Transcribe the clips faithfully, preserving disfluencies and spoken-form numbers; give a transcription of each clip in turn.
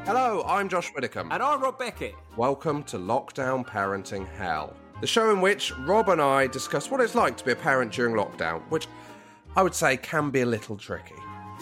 Hello, I'm Josh Widdicombe. And I'm Rob Beckett. Welcome to Lockdown Parenting Hell, the show in which Rob and I discuss what it's like to be a parent during lockdown, which I would say can be a little tricky.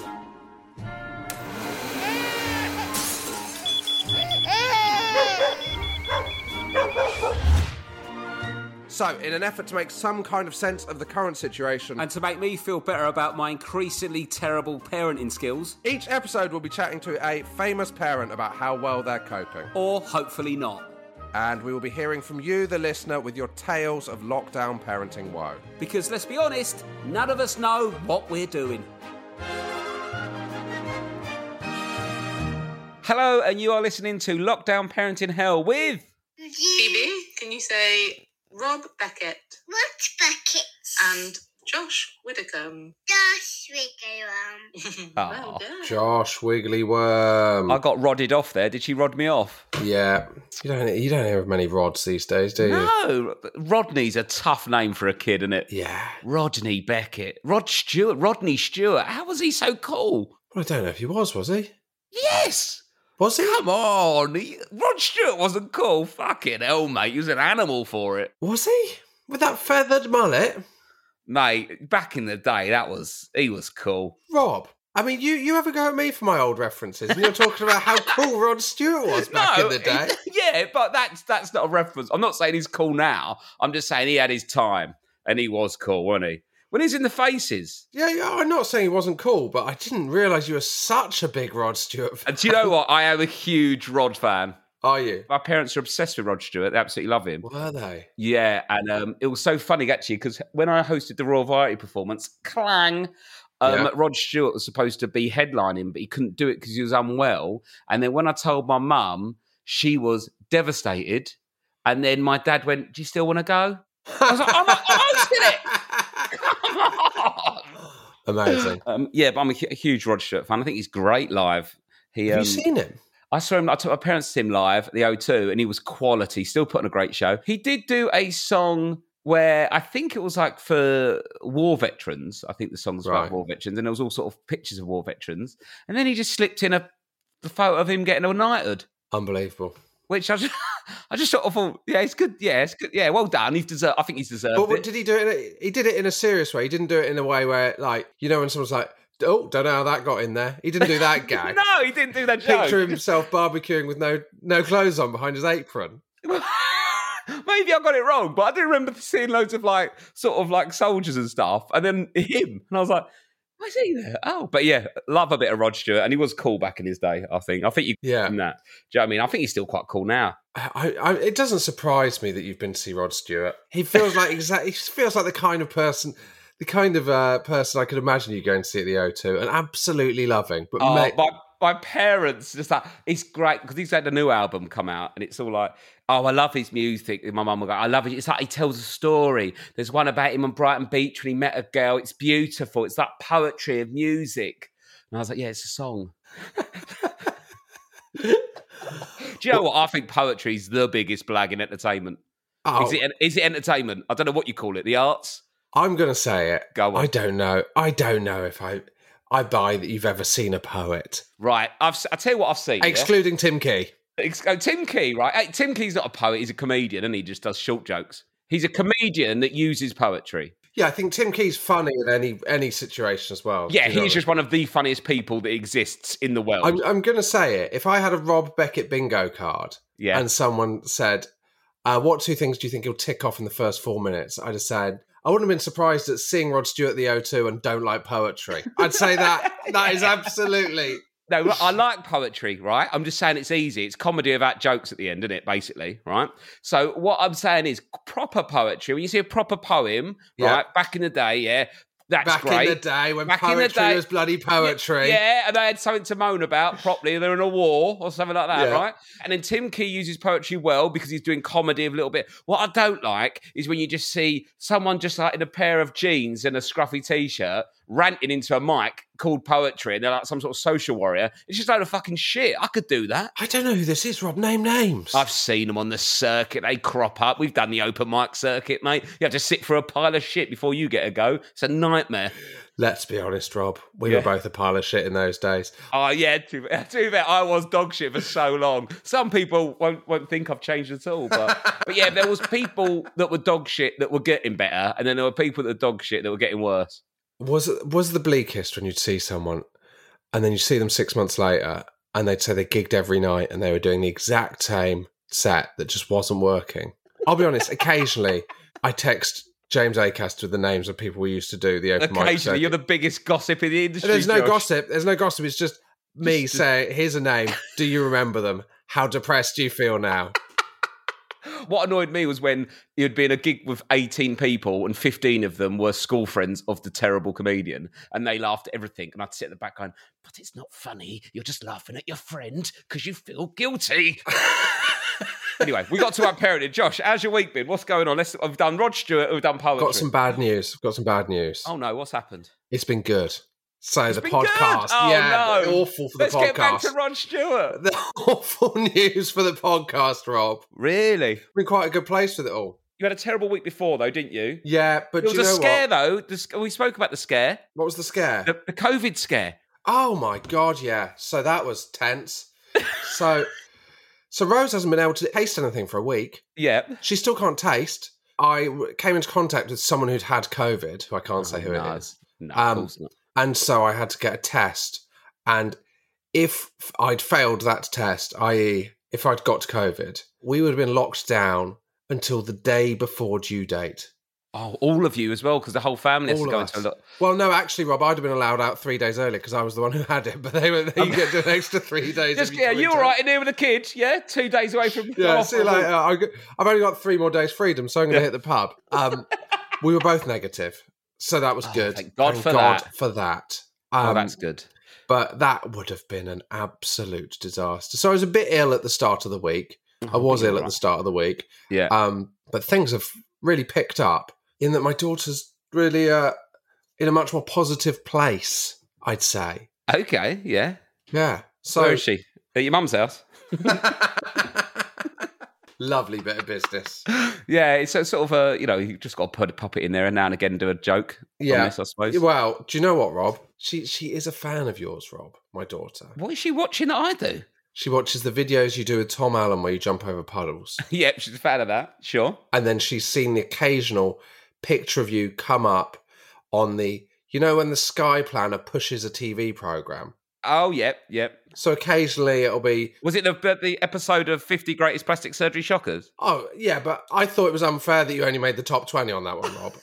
So, in an effort to make some kind of sense of the current situation, And to make me feel better about my increasingly terrible parenting skills, each episode will be chatting to a famous parent about how well they're coping. or hopefully not. And we will be hearing from you, the listener, with your tales of lockdown parenting woe. Because let's be honest, none of us know what we're doing. Hello, and you are listening to Lockdown Parenting Hell with... Phoebe, can you say Rob Beckett What bucket? and Josh Widdicombe? Josh Wiggum. Well done. Josh Wiggly Worm. I got rodded off there. Did she rod me off? Yeah, you don't you don't hear of many rods these days, do you? No, Rodney's a tough name for a kid, isn't it? Yeah. Rodney Beckett. Rod Stewart. Rodney Stewart. How was he so cool? Well, I don't know if he was, was he? Yes! Was he? Come on. He, Rod Stewart wasn't cool. Fucking hell, mate. He was an animal for it. Was he? With that feathered mullet? Mate, back in the day, that was... He was cool. Rob, I mean, you, you have a go at me for my old references, and you're talking about how cool Rod Stewart was back No, in the day. Yeah, but that's that's not a reference. I'm not saying he's cool now. I'm just saying he had his time, and he was cool, wasn't he? When he's in the Faces. Yeah, yeah, I'm not saying he wasn't cool, but I didn't realise you were such a big Rod Stewart fan. And do you know what? I am a huge Rod fan. Are you? My parents are obsessed with Rod Stewart. They absolutely love him. Were they? Yeah, and um, it was so funny, actually, because when I hosted the Royal Variety performance, clang, um, Yeah. Rod Stewart was supposed to be headlining, but he couldn't do it because he was unwell. And then when I told my mum, she was devastated. And then my dad went, "Do you still want to go?" I was like, "I'm not hosting it." Amazing. Um, yeah, but I'm a, hu- a huge Rod Stewart fan. I think he's great live. He, Have um, you seen him? I saw him, I took my parents to see him live at the O two, and he was quality, still putting a great show. He did do a song where I think it was like for war veterans. I think the song's Right. about war veterans, and there was all sort of pictures of war veterans. And then he just slipped in a the photo of him getting a knighthood, Unbelievable. which I just, I just sort of thought, yeah, it's good. Yeah, it's good. Yeah, well done. He's deserved. I think he's deserved But what, it. did he do it? In a, he did it in a serious way. He didn't do it in a way where, like, you know, when someone's like, "Oh, don't know how that got in there." He didn't do that gag. No, he didn't do that joke. Picture himself barbecuing with no no clothes on behind his apron. Maybe I got it wrong, but I do remember seeing loads of like sort of like soldiers and stuff, and then him, and I was like, "Why is he there?" Oh, but yeah, love a bit of Rod Stewart, and he was cool back in his day. I think. I think you Yeah. can that. Do you know what I mean? I think he's still quite cool now. I, I, it doesn't surprise me that you've been to see Rod Stewart. He feels like exactly. He feels like the kind of person, the kind of uh, person I could imagine you going to see at the O two and absolutely loving. But Oh, mate, my my parents just like it's great because he's had a new album come out, and it's all like, "Oh, I love his music." My mum will go, "I love it." It's like he tells a story. There's one about him on Brighton Beach when he met a girl. It's beautiful. It's like poetry of music. And I was like, "Yeah, it's a song." Do you know what? I think poetry is the biggest blag in entertainment. oh, Is it? Is it entertainment? I don't know what you call it. The arts. I'm going to say it. Go on. I don't know. I don't know if I I buy that you've ever seen a poet, Right. I've. I tell you what I've seen. yeah? excluding Tim Key. Ex- oh, Tim Key, right? Hey, Tim Key's not a poet. He's a comedian, and he just does short jokes. He's a comedian that uses poetry. Yeah, I think Tim Key's funny in any any situation as well. Yeah, You know he's just one of the funniest people that exists in the world. I'm, I'm going to say it. If I had a Rob Beckett bingo card Yeah. and someone said, uh, "What two things do you think you'll tick off in the first four minutes?" I'd have said, I wouldn't have been surprised at seeing Rod Stewart at the O two and don't like poetry. I'd say that that is absolutely... No, I like poetry, right? I'm just saying it's easy. It's comedy without jokes at the end, isn't it, basically, right? So what I'm saying is proper poetry. When you see a proper poem, Yeah. right, back in the day, yeah, that's Back great. in the day when Back in the poetry day- was bloody poetry. Yeah, and they had something to moan about properly. They're in a war or something like that, Yeah. right? And then Tim Key uses poetry well because he's doing comedy a little bit. What I don't like is when you just see someone just like in a pair of jeans and a scruffy t-shirt ranting into a mic called poetry, and they're like some sort of social warrior. It's just a load of fucking shit. I could do that. I don't know who this is, Rob. Name names. I've seen them on the circuit. They crop up. We've done the open mic circuit, mate. You have to sit for a pile of shit before you get a go. It's a nightmare. Let's be honest, Rob. We Yeah. were both a pile of shit in those days. Oh yeah, to, to be fair, I was dog shit for so long. Some people won't won't think I've changed at all, but but yeah, there was people that were dog shit that were getting better, and then there were people that were dog shit that were getting worse. Was was the bleakest when you'd see someone and then you see them six months later and they'd say they gigged every night and they were doing the exact same set that just wasn't working? I'll be honest, occasionally I text James Acaster with the names of people we used to do the open mic Occasionally, circuit. you're the biggest gossip in the industry. There's no Josh. gossip. There's no gossip. It's just me Just- saying, here's a name. Do you remember them? How depressed do you feel now? What annoyed me was when you'd be in a gig with eighteen people and fifteen of them were school friends of the terrible comedian and they laughed at everything. And I'd sit at the back going, but it's not funny. You're just laughing at your friend because you feel guilty. Anyway, we got to our parenting. Josh, how's your week been? What's going on? Let's, we've done Rod Stewart, we've done poetry. Got some bad news. Got some bad news. Oh no, what's happened? It's been good. So the been podcast. good? Oh, yeah, no. awful for the Let's podcast. get back to Rod Stewart. The awful news for the podcast, Rob. Really? Been quite a good place with it all. You had a terrible week before, though, didn't you? Yeah, but There was you a know scare, what? though. The, sc- we spoke about the scare, What was the scare? the, the COVID scare. Oh my god, yeah. So that was tense. so, so Rose hasn't been able to taste anything for a week. Yeah. She still can't taste. I w- came into contact with someone who'd had COVID, who I can't say who no. it is. No, Um, of course not. And so I had to get a test. And if I'd failed that test, that is, if I'd got COVID, we would have been locked down until the day before due date. Oh, all of you as well, because the whole family has All to of go us. into a lot. Well, no, actually, Rob, I'd have been allowed out three days earlier because I was the one who had it. But they were, you get an extra three days. Just, if yeah, come you into all it. right in here with the kids? Yeah, two days away from. Yeah, oh, see you later. I g- I've only got three more days freedom, so I'm going to hit the pub. Um, we were both negative, so that was Oh, good. thank God for that. for that. Oh, Um, that's good. But that would have been an absolute disaster. So I was a bit ill at the start of the week. I was Oh, ill at right. the start of the week. Yeah. Um, but things have really picked up in that my daughter's really uh, in a much more positive place, I'd say. Okay. Yeah. Yeah. So Where is she? At your mum's house. lovely bit of business. Yeah, it's a sort of a, you know, you just got to put a puppet in there and now and again do a joke. Yeah. On this, I suppose. Well, do you know what, Rob? She she is a fan of yours, Rob, my daughter. What is she watching that I do? She watches the videos you do with Tom Allen where you jump over puddles. Yep, she's a fan of that. Sure. And then she's seen the occasional picture of you come up on the, you know, when the Sky Planner pushes a T V program. Oh, yep, yep. So occasionally it'll be, Was it the the episode of fifty Greatest Plastic Surgery Shockers? oh, yeah, but I thought it was unfair that you only made the top twenty on that one, Rob.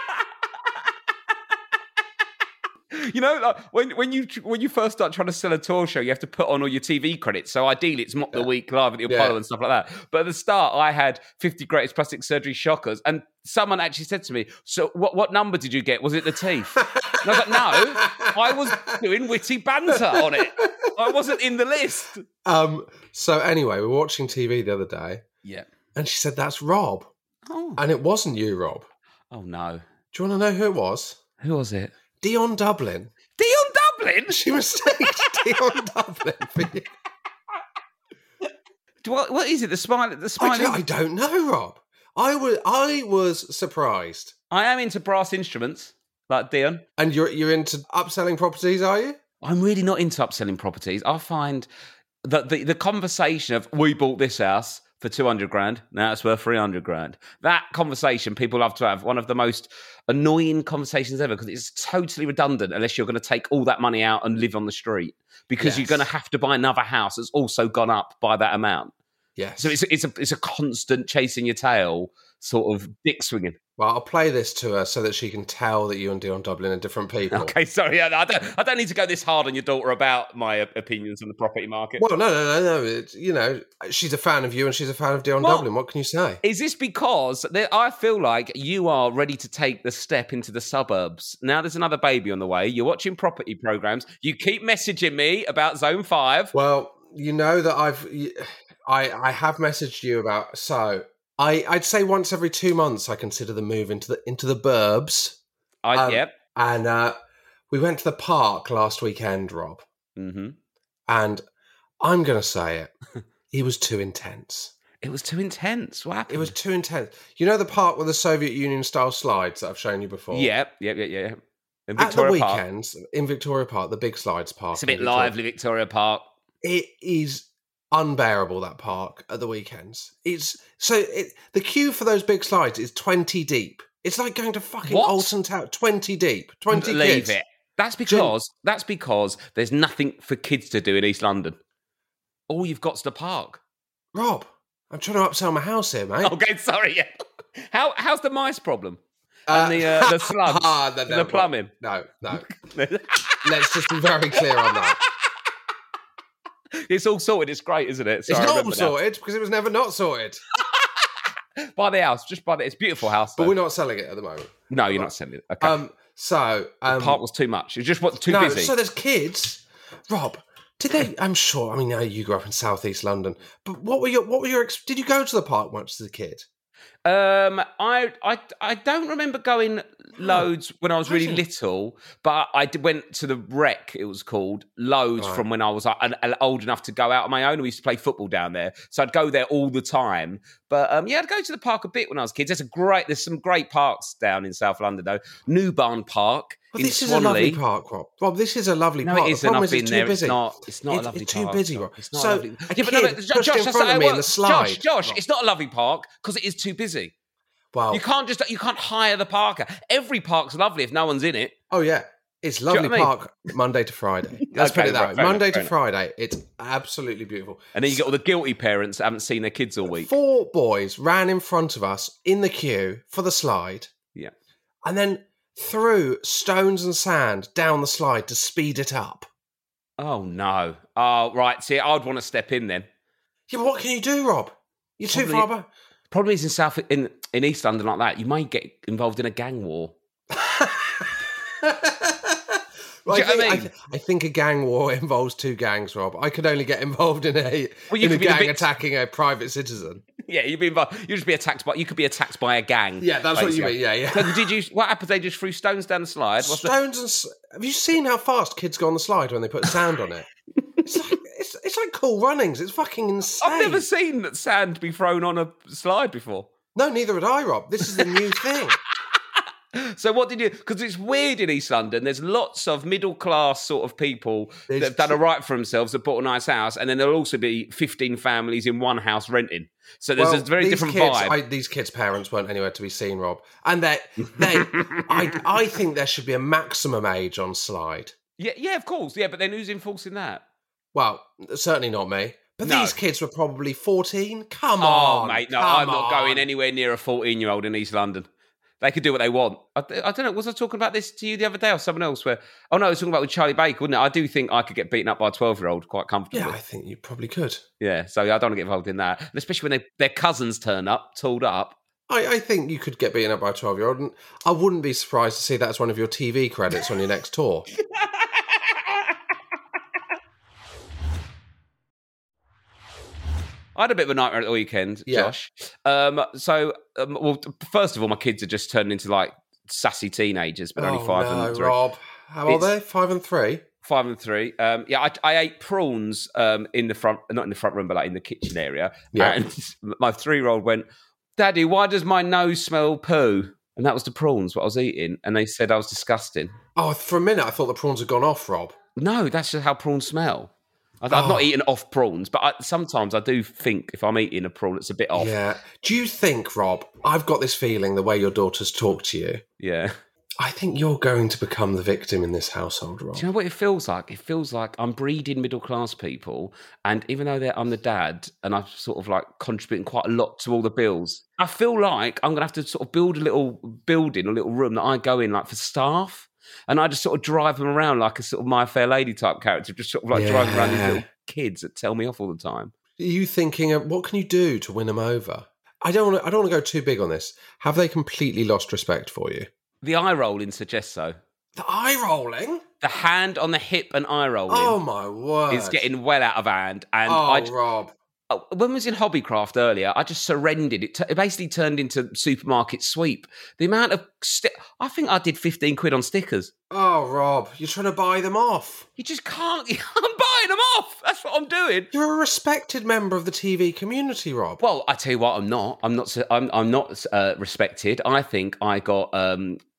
You know, like when when you when you first start trying to sell a tour show, you have to put on all your T V credits. So ideally, it's Mock the Yeah. Week live at the Yeah. Apollo and stuff like that. But at the start, I had fifty Greatest Plastic Surgery Shockers, and someone actually said to me, "So what what number did you get? Was it the teeth?" And I was like, "No, I was doing witty banter on it. I wasn't in the list." Um, so anyway, we were watching T V the other day Yeah. and she said, that's Rob. Oh. And it wasn't you, Rob. Oh no. Do you want to know who it was? Who was it? Dion Dublin. Dion Dublin. She mistaked Dion Dublin for you. What what is it? The smile. The I smile. don't, I don't know, Rob. I was I was surprised. I am into brass instruments, like Dion. And you're you're into upselling properties, are you? I'm really not into upselling properties. I find that the, the conversation of we bought this house for two hundred grand, now it's worth three hundred grand. That conversation people love to have, one of the most annoying conversations ever because it's totally redundant unless you're going to take all that money out and live on the street because Yes. you're going to have to buy another house that's also gone up by that amount. Yes. So it's, it's, a, it's a constant chasing your tail sort of dick swinging. Well, I'll play this to her so that she can tell that you and Dion Dublin are different people. Okay, sorry, I I don't, I don't need to go this hard on your daughter about my opinions on the property market. Well, no, no, no, no. It's, you know, she's a fan of you and she's a fan of Dion Well- Dublin. What can you say? Is this because there, I feel like you are ready to take the step into the suburbs? Now there's another baby on the way. You're watching property programs. You keep messaging me about Zone five. Well, you know that I've, I, I have messaged you about. So I, I'd say once every two months I consider the move into the into the burbs. I, um, yep. And uh, we went to the park last weekend, Rob. hmm And I'm going to say it. He was too intense. It was too intense. What happened? It was too intense. You know the park with the Soviet Union style slides that I've shown you before? Yep, yep, yep, yep. In At the Victoria Park. weekends in Victoria Park, the big slides park. It's a in bit Victoria- lively, Victoria Park. It is unbearable, that park at the weekends. It's so it, the queue for those big slides is twenty deep. It's like going to fucking What? Alton Tower. Twenty deep. Twenty Leave kids. it. That's because that's because there's nothing for kids to do in East London. All you've got's the park. Rob, I'm trying to upsell my house here, mate. Okay, sorry. Yeah. How how's the mice problem Uh, and the uh, the slugs, ah, no, and no, the plumbing? No, no. Let's just be very clear on that. It's all sorted. It's great, isn't it? Sorry, I It's not all remember now. sorted because it was never not sorted. Buy the house. Just buy the. It's a beautiful house. But though. we're not selling it at the moment. No, you're not selling it. Okay. Um, so um, the park was too much. It just was too no, busy. so there's kids. Rob, did they? I'm sure. I mean, now you grew up in southeast London, but what were your what were your? ex- Did you go to the park much as a kid? Um, I, I, I don't remember going loads when I was really Imagine. little, but I did, went to the Rec, it was called, loads Right. from when I was like, an, an old enough to go out on my own. We used to play football down there, so I'd go there all the time. But um, yeah, I'd go to the park a bit when I was a kid. There's a great, there's some great parks down in South London though. New Barn Park But in this is a lovely Swanley. park, Rob. Rob, this is a lovely No, park. it The isn't. problem I've is been it's there. too busy. It's not. It's not It's- a lovely it's park. too busy, Josh. Rob. It's not So, a lovely. a Yeah, but kid no, but pushed Josh, in that's front of how- me in well, the slide. Josh, Josh, Rob. it's not a lovely park because it is too busy. Well, You can't just you can't hire the parker. Every park's lovely if no one's in it. oh yeah, it's you know lovely what I mean? park Monday to Friday. Let's Okay, put it that right, way. fair Monday enough, to fair Friday, it's absolutely beautiful. And then you get all the guilty parents that haven't seen their kids all week. Four boys ran in front of us in the queue for the slide. Yeah. And then threw stones and sand down the slide to speed it up. Oh no. Oh right. See, I'd want to step in then. Yeah, but what can you do, Rob? You're too Probably- far back. Problem is in South in in East London like that, you might get involved in a gang war. Well, Do I, you know think, what I I, mean? th- I think a gang war involves two gangs, Rob. I could only get involved in a Well, you in a could be the gang vic- attacking a private citizen. Yeah, you'd be involved. You'd just be attacked by. You could be attacked by a gang. Yeah, that's what you basically. mean. Yeah, yeah. So did you? What happened? They just threw stones down the slide. What's the, Stones and s- have you seen how fast kids go on the slide when they put sand on it? It's like it's, it's like cool runnings. It's fucking insane. I've never seen that sand be thrown on a slide before. No, neither had I, Rob. This is the new thing. So what did you? Because it's weird in East London. There's lots of middle class sort of people There's that have done two- a right for themselves, that bought a nice house, and then there'll also be fifteen families in one house renting. So there's Well, a very these different kids, vibe. I, these kids' parents weren't anywhere to be seen, Rob. And they, they, I, I think there should be a maximum age on slide. Yeah, yeah, of course. Yeah, but then who's enforcing that? Well, certainly not me. But No. these kids were probably fourteen. Come Oh, on, mate, no, come I'm not on. going anywhere near a fourteen-year-old in East London. They could do what they want. I, I don't know. Was I talking about this to you the other day or someone else? Where oh no, I was talking about with Charlie Baker, wasn't it? I do think I could get beaten up by a twelve-year-old quite comfortably. Yeah, I think you probably could. Yeah, so I don't want to get involved in that, and especially when they, their cousins turn up, tooled up. I, I think you could get beaten up by a twelve-year-old, and I wouldn't be surprised to see that as one of your T V credits on your next tour. I had a bit of a nightmare at the weekend, Yeah. Josh. Um, so, um, well, first of all, my kids are just turned into like sassy teenagers, but only Oh, five no, and three. Rob. How old It's- are they? Five and three? Five and three. Um, yeah, I, I ate prawns um, in the front, not in the front room, but like in the kitchen area. Yeah. And my three-year-old went, "Daddy, why does my nose smell poo?" And that was the prawns what I was eating, and they said I was disgusting. Oh, for a minute, I thought the prawns had gone off, Rob. No, that's just how prawns smell. I, I've Oh. not eaten off prawns, but I, sometimes I do think if I'm eating a prawn, it's a bit off. Yeah. Do you think, Rob, I've got this feeling the way your daughters talk to you, Yeah. I think you're going to become the victim in this household, Rob. Do you know what it feels like? It feels like I'm breeding middle class people, and even though they're, I'm the dad, and I'm sort of like contributing quite a lot to all the bills, I feel like I'm going to have to sort of build a little building, a little room that I go in like for staff, and I just sort of drive them around like a sort of My Fair Lady type character, just sort of like driving around these Yeah. little kids that tell me off all the time. Are you thinking, of, what can you do to win them over? I don't want to. I don't want to go too big on this. Have they completely lost respect for you? The eye rolling suggests so. The eye rolling. The hand on the hip and eye rolling Oh my word! is getting well out of hand, and Oh, I. Rob. Oh, when I was in Hobbycraft earlier, I just surrendered. It, t- it basically turned into supermarket sweep. The amount of sti- I think I did fifteen quid on stickers. Oh, Rob, you're trying to buy them off. You just can't. I'm buying them off. That's what I'm doing. You're a respected member of the T V community, Rob. Well, I tell you what, I'm not. I'm not. I'm. I'm not uh, respected. I think I got um,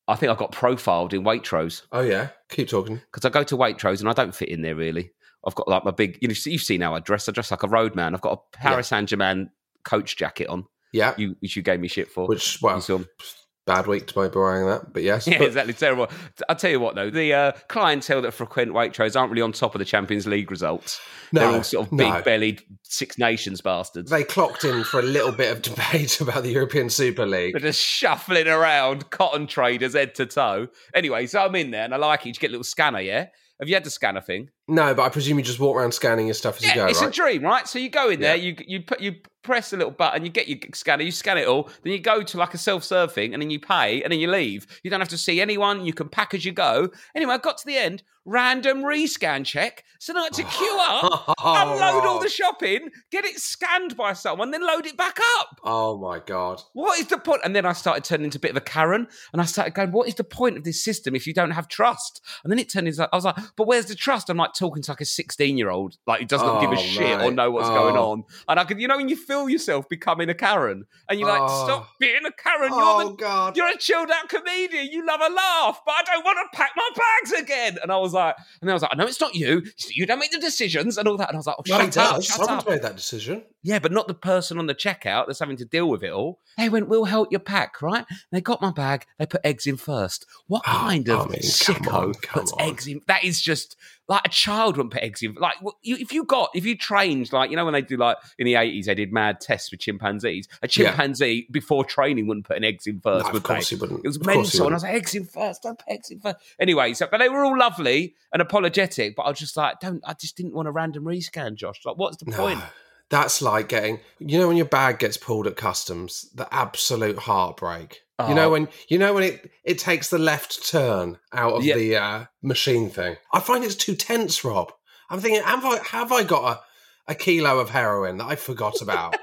I think I got profiled in Waitrose Oh, yeah. Keep talking. because I go to Waitrose and I don't fit in there really. I've got like my big, you know, you've seen how I dress. I dress like a roadman. I've got a Paris Saint-Germain coach jacket on. Yeah. You, which you gave me shit for. Which, well, You saw- bad week to be wearing that, but yes. Yeah, But- exactly. Terrible. I'll tell you what, though. The uh, clientele that frequent Waitrose aren't really on top of the Champions League results. No, They're all sort of no. big-bellied Six Nations bastards. They clocked in for a little bit of debate about the European Super League. They're just shuffling around, cotton traders head to toe. Anyway, so I'm in there and I like it. You get a little scanner, yeah? Have you had the scanner thing? No, but I presume you just walk around scanning your stuff as Yeah, you go, it's right? a dream, right? So you go in there, Yeah. you you put you press a little button, you get your scanner, you scan it all, then you go to like a self-serve thing, and then you pay, and then you leave. You don't have to see anyone. You can pack as you go. Anyway, I got to the end, random rescan check. So now I had to queue up, unload all the shopping, get it scanned by someone, then load it back up. Oh my God. What is the point? And then I started turning into a bit of a Karen, and I started going, what is the point of this system if you don't have trust? And then it turned into, I was like, but where's the trust? I'm like talking to like a sixteen-year-old, like who does not give a Oh, shit or mate. know what's Oh. going on. And I could, you know, when you feel yourself becoming a Karen, and you're like, Oh. stop being a Karen. Oh, You're the, God. you're a chilled out comedian. You love a laugh, but I don't want to pack my bags again. And I was like, and then I was like, no, it's not you. You don't make the decisions and all that. And I was like, oh, Well, he shut up, does. shut Someone's up. made that decision. Yeah, but not the person on the checkout that's having to deal with it all. They went, we'll help you pack, right? They got my bag. They put eggs in first. What Oh, kind of I mean, come sicko on, come puts on. eggs in? That is just like a child wouldn't put eggs in. Like well, you, if you got, if you trained, like, you know, when they do like in the eighties, they did mad tests with chimpanzees. A Yeah. chimpanzee before training wouldn't put an eggs in first, No, would of course they? he wouldn't. It was Of course he mental. And I wouldn't. was like, eggs in first, don't put eggs in first. Anyway, so, but they were all lovely and apologetic, but I was just like, don't, I just didn't want a random rescan, Josh. Like, what's the No. point? That's like getting, you know, when your bag gets pulled at customs, the absolute heartbreak. You know Oh. when you know when it, it takes the left turn out of Yeah. the uh, machine thing. I find it's too tense, Rob. I'm thinking, have I have I got a, a kilo of heroin that I forgot about?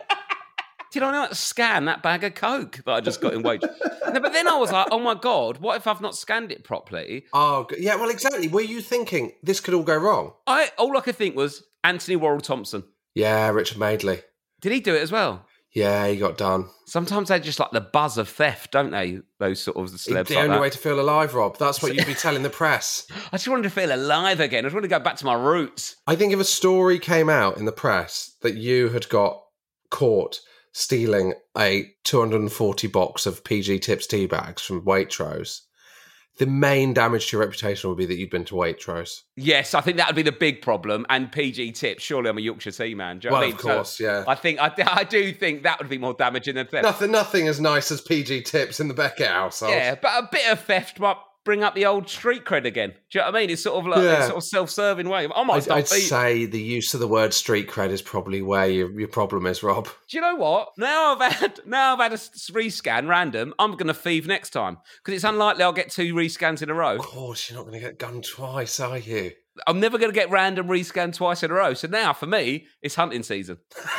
Did I not scan that bag of Coke that I just got in wage? No, but then I was like, oh my God, what if I've not scanned it properly? Oh, g- yeah. Well, exactly. Were you thinking this could all go wrong? I All I could think was Anthony Worrell Thompson. Yeah, Richard Madeley. Did he do it as well? Yeah, he got done. Sometimes they just like the buzz of theft, don't they? Those sort of It's celebs the like only that. way to feel alive, Rob. That's what you'd be telling the press. I just wanted to feel alive again. I just wanted to go back to my roots. I think if a story came out in the press that you had got caught stealing a two hundred forty box of P G Tips tea bags from Waitrose, the main damage to your reputation would be that you'd been to Waitrose. Yes, I think that would be the big problem. And P G Tips, surely I'm a Yorkshire tea man. Do you know Well, what I of mean? So course, yeah. I think I, I do think that would be more damaging than theft. Nothing, nothing as nice as P G Tips in the Beckett household. Yeah, but a bit of theft might bring up the old street cred again. Do you know what I mean? It's sort of like Yeah. a sort of self-serving way. I might I'd, start I'd feeding- say the use of the word street cred is probably where your, your problem is, Rob. Do you know what? Now I've had now I've had a s- rescan random. I'm going to thieve next time because it's unlikely I'll get two rescans in a row. Of course, you're not going to get gunned twice, are you? I'm never going to get random rescan twice in a row. So now for me, it's hunting season.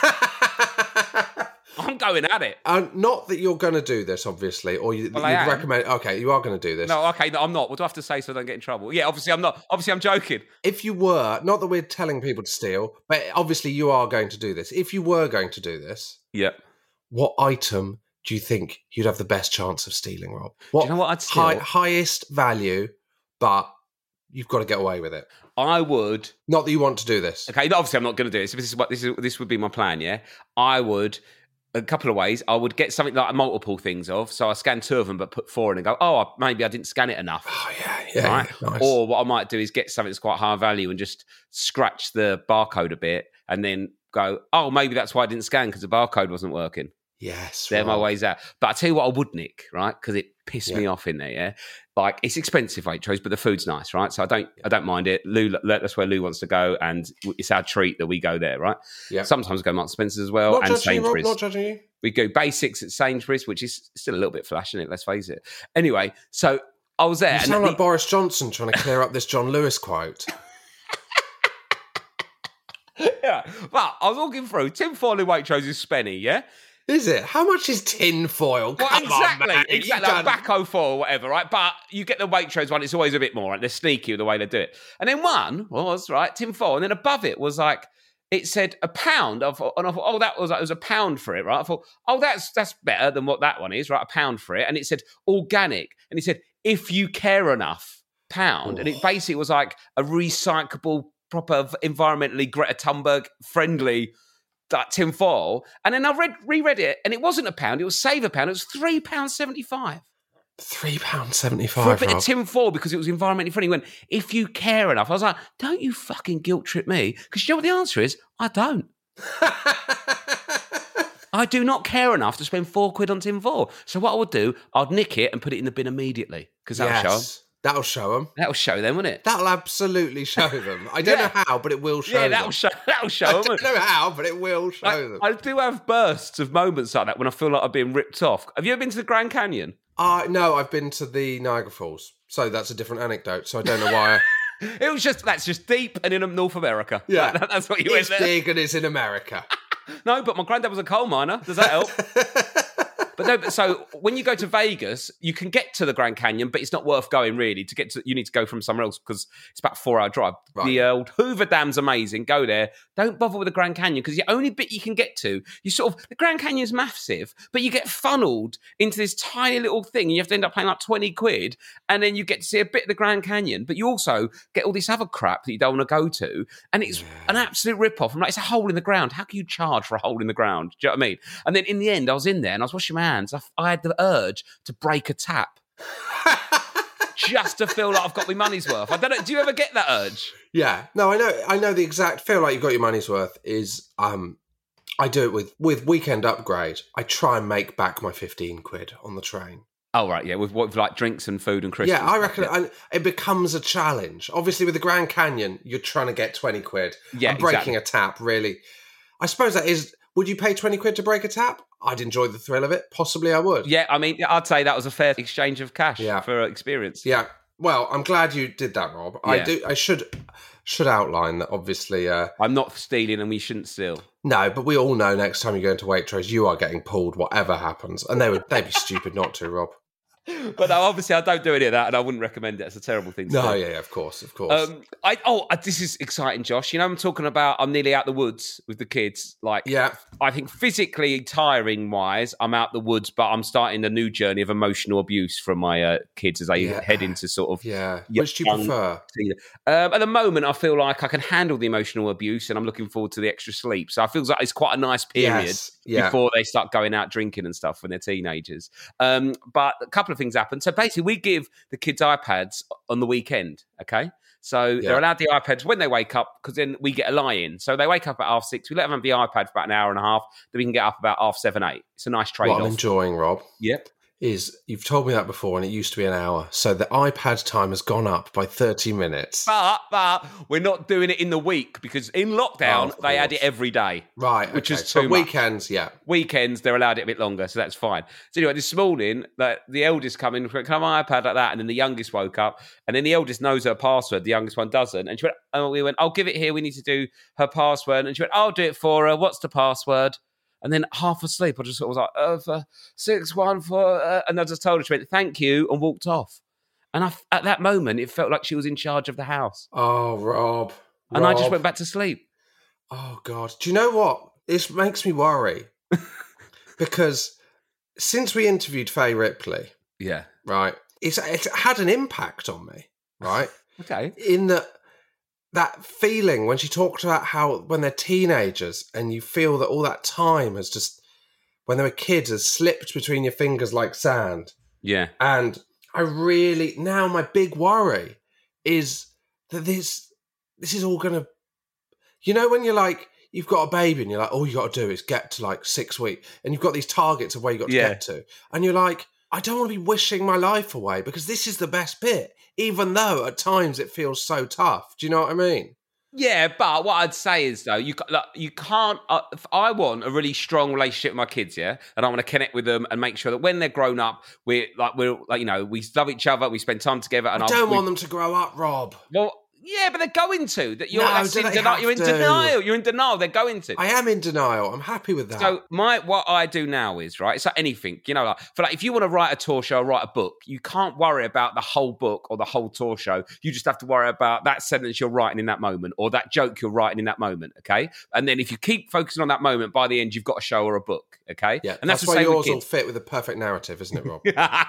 I'm going at it. Uh, not that you're going to do this, obviously, or you, Well, you'd I am. recommend. Okay, you are going to do this. No, okay, no, I'm not. What do I have to say so I don't get in trouble? Yeah, obviously I'm not. Obviously I'm joking. If you were, not that we're telling people to steal, but obviously you are going to do this. If you were going to do this, Yeah. what item do you think you'd have the best chance of stealing, Rob? What, you know what I'd steal? hi- highest value, but you've got to get away with it. I would. Not that you want to do this. Okay, no, obviously I'm not going to do this. This is what this is. This would be my plan. Yeah, I would. A couple of ways. I would get something like multiple things of. So I scan two of them, but put four in and go, oh, maybe I didn't scan it enough. Oh, yeah, yeah. Right? yeah, nice. Or what I might do is get something that's quite high value and just scratch the barcode a bit and then go, oh, maybe that's why I didn't scan because the barcode wasn't working. yes, They're my Rob. ways out. But I tell you what, I would nick, right? Because it pissed Yeah. me off in there. Yeah, like it's expensive Waitrose, but the food's nice, right? So I don't, I don't mind it. Lou, that's where Lou wants to go, and it's our treat that we go there, right? Yeah. Sometimes we go Marks and Spencer's as well, Not and judging you, Rob, Sainsbury's. not judging you. We go basics at Sainsbury's, which is still a little bit flash, isn't it? Let's face it. Anyway, so I was there. You and sound the- like Boris Johnson trying to clear up this John Lewis quote. yeah, but I was walking through. Tim Foyle in Waitrose is spenny, yeah. Is it? How much is tin foil? Well, Come exactly, on, man. exactly. You Like can't- Bacco foil or whatever, right? But you get the Waitrose one; it's always a bit more. Right? They're sneaky with the way they do it. And then one was right, Tim Foyle, and then above it was like it said a pound. I thought, and I thought, oh, that was like, it was a pound for it, right? I thought, oh, that's that's better than what that one is, right? A pound for it, and it said organic, and it said if you care enough pound. And it basically was like a recyclable, proper, environmentally Greta Thunberg friendly like, tinfoil. And then I read reread it, and it wasn't a pound, it was save a pound, it was three pounds seventy-five. three pounds seventy-five For a bit Rob. of tinfoil because it was environmentally friendly. When if you care enough, I was like, don't you fucking guilt trip me. Because you know what the answer is? I don't. I do not care enough to spend four quid on tinfoil. So what I would do, I'd nick it and put it in the bin immediately. Because that'll Yes. show them. That'll show them. That'll show them, won't it? That'll absolutely show them. I don't Yeah. know how, but it will show yeah, that'll them. show. That'll show I them. don't know how, but it will show I, them. I do have bursts of moments like that when I feel like I'm being ripped off. Have you ever been to the Grand Canyon? Uh, no, I've been to the Niagara Falls, so that's a different anecdote. So I don't know why. I... It was just that's just deep and in North America. Yeah. That- that's what you It's went there. big and it's in America. No, but my granddad was a coal miner. Does that help? But no, but so when you go to Vegas, you can get to the Grand Canyon, but it's not worth going really. To get to, you need to go from somewhere else because it's about a four-hour drive. Right. The old Hoover Dam's amazing. Go there. Don't bother with the Grand Canyon because the only bit you can get to, you sort of the Grand Canyon's massive, but you get funneled into this tiny little thing. And you have to end up paying like twenty quid, and then you get to see a bit of the Grand Canyon, but you also get all this other crap that you don't want to go to, and it's an absolute rip-off. I'm like, it's a hole in the ground. How can you charge for a hole in the ground? Do you know what I mean? And then in the end, I was in there and I was washing my hands. I, I had the urge to break a tap just to feel like I've got my money's worth. I don't know. Do you ever get that urge? Yeah, no, I know. I know the exact feel like you've got your money's worth is. Um, I do it with with Weekend Upgrade. I try and make back my fifteen quid on the train. Oh right, yeah, with what with like drinks and food and Christmas. Yeah, I reckon and it becomes a challenge. Obviously, with the Grand Canyon, you're trying to get twenty quid. Yeah, and breaking exactly. a tap, really. I suppose that is. Would you pay twenty quid to break a tap? I'd enjoy the thrill of it. Possibly, I would. Yeah, I mean, I'd say that was a fair exchange of cash Yeah. for experience. Yeah. Well, I'm glad you did that, Rob. I Yeah. do. I should should outline that. Obviously, uh, I'm not stealing, and we shouldn't steal. no, but we all know next time you go into Waitrose, you are getting pulled, whatever happens, and they would they'd be stupid not to, Rob. But no, obviously, I don't do any of that, and I wouldn't recommend it. It's a terrible thing to No, do. yeah, yeah, of course, of course. Um, I oh, uh, this is exciting, Josh. You know, I'm talking about. I'm nearly out the woods with the kids. Like, yeah, I think physically tiring wise, I'm out the woods, but I'm starting a new journey of emotional abuse from my uh, kids as they Yeah. head into sort of. yeah. Yeah, Which do you um, prefer? Um, at the moment, I feel like I can handle the emotional abuse, and I'm looking forward to the extra sleep. So I feel like it's quite a nice period Yes, yeah. before they start going out drinking and stuff when they're teenagers. Um, but a couple of things happen. So basically, we give the kids iPads on the weekend. Okay. So Yeah. they're allowed the iPads when they wake up because then we get a lie-in. So they wake up at half six. We let them have the iPad for about an hour and a half. Then we can get up about half seven, eight. It's a nice What I'm trade-off. enjoying, Rob, Yep. is you've told me that before, and it used to be an hour. So the iPad time has gone up by thirty minutes. But but we're not doing it in the week because in lockdown Oh, of they had course. it every day. Right, which okay. is So too much. weekends, yeah. Weekends they're allowed it a bit longer, so that's fine. So anyway, this morning that the eldest come in, can I have my iPad like that, and then the youngest woke up, and then the eldest knows her password, the youngest one doesn't, and she went, oh, we went, I'll give it here. We need to do her password, and she went, I'll do it for her. What's the password? And then half asleep, I just sort of was like, uh, for six one four, uh, and I just told her, she went, thank you, and walked off. And I, at that moment, it felt like she was in charge of the house, Oh, Rob. and I just Rob. went back to sleep. Oh, God. Do you know what? This makes me worry. Because since we interviewed Faye Ripley, Yeah. right, it's, it's had an impact on me, right? Okay. In that that feeling when she talked about how when they're teenagers and you feel that all that time has just, when they were kids, has slipped between your fingers like sand. Yeah. And I really, now my big worry is that this, this is all going to, you know, when you're like, you've got a baby and you're like, all you got to do is get to like six weeks and you've got these targets of where you got to Yeah. get to. And you're like, I don't want to be wishing my life away because this is the best bit, even though at times it feels so tough. Do you know what I mean? Yeah, but what I'd say is though, you ca- like, you can't. Uh, if I want a really strong relationship with my kids, yeah, and I want to connect with them and make sure that when they're grown up, we're like we're like you know we love each other, we spend time together. And I I'll- don't we- want them to grow up, Rob. Well, yeah, but they're going to. That you're No, that's do in they denial. have You're in to? denial. You're in denial. They're going to. I am in denial. I'm happy with that. So my what I do now is right. It's like anything, you know. Like for like, if you want to write a tour show, or write a book, you can't worry about the whole book or the whole tour show. You just have to worry about that sentence you're writing in that moment, or that joke you're writing in that moment. Okay, and then if you keep focusing on that moment, by the end you've got a show or a book. Okay, yeah, and that's, that's, why the same yours with will kids. fit with the perfect narrative, isn't it, Rob?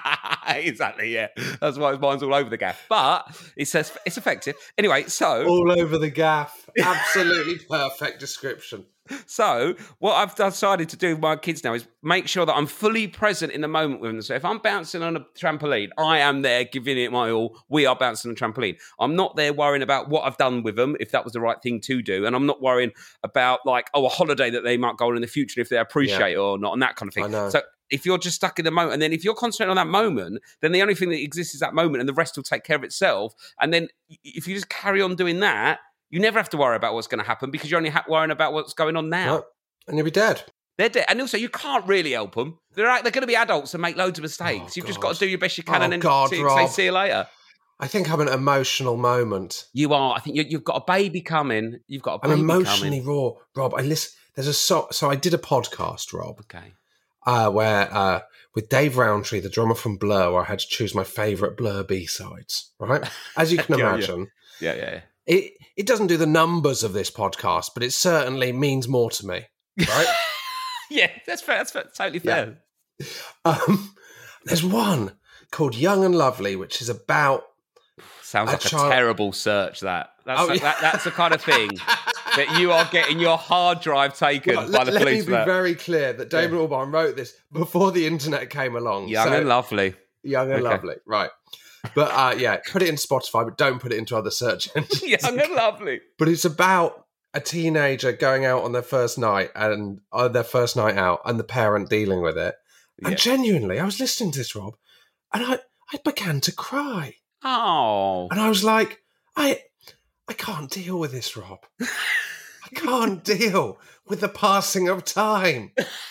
Exactly, yeah. That's why mine's all over the gaff. But it says it's effective. Anyway, so All over the gaff. Absolutely perfect description. So what I've decided to do with my kids now is make sure that I'm fully present in the moment with them. So if I'm bouncing on a trampoline, I am there giving it my all. We are bouncing on a trampoline. I'm not there worrying about what I've done with them, if that was the right thing to do. And I'm not worrying about like, oh, a holiday that they might go on in the future, if they appreciate yeah. it or not, and that kind of thing. I know. So if you're just stuck in the moment, and then if you're concentrating on that moment, then the only thing that exists is that moment, and the rest will take care of itself. And then if you just carry on doing that, you never have to worry about what's going to happen because you're only ha- worrying about what's going on now. Right. And you'll be dead. They're dead. And also, you can't really help them. They're, they're going to be adults and make loads of mistakes. Oh, You've God. just got to do your best you can oh, and then God, say, Rob. say see you later. I think I'm an emotional moment. You are. I think you, you've got a baby coming. You've got a I'm baby emotionally coming. raw. Rob, I listen. There's a so, so I did a podcast, Rob. Okay. Uh, where uh, with Dave Rowntree, the drummer from Blur, where I had to choose my favourite Blur B-sides, right? As you can yeah, imagine. Yeah, yeah, yeah. It it doesn't do the numbers of this podcast, but it certainly means more to me, right? yeah, that's fair. That's fair. Totally fair. Yeah. Um, there's one called Young and Lovely, which is about Sounds a like child- a terrible search, that. That's, Oh, like, yeah. that. That's the kind of thing that you are getting your hard drive taken Well, by let, the let police. me for be that. very clear that David Yeah. Albarn wrote this before the internet came along. Young so- and lovely. Young and Okay. Lovely, right. But uh, yeah, put it in Spotify, but don't put it into other search engines. Young and lovely. But it's about a teenager going out on their first night and uh, their first night out, and the parent dealing with it. Yeah. And genuinely, I was listening to this, Rob, and I, I began to cry. Oh. And I was like, I I can't deal with this, Rob. I can't deal with the passing of time.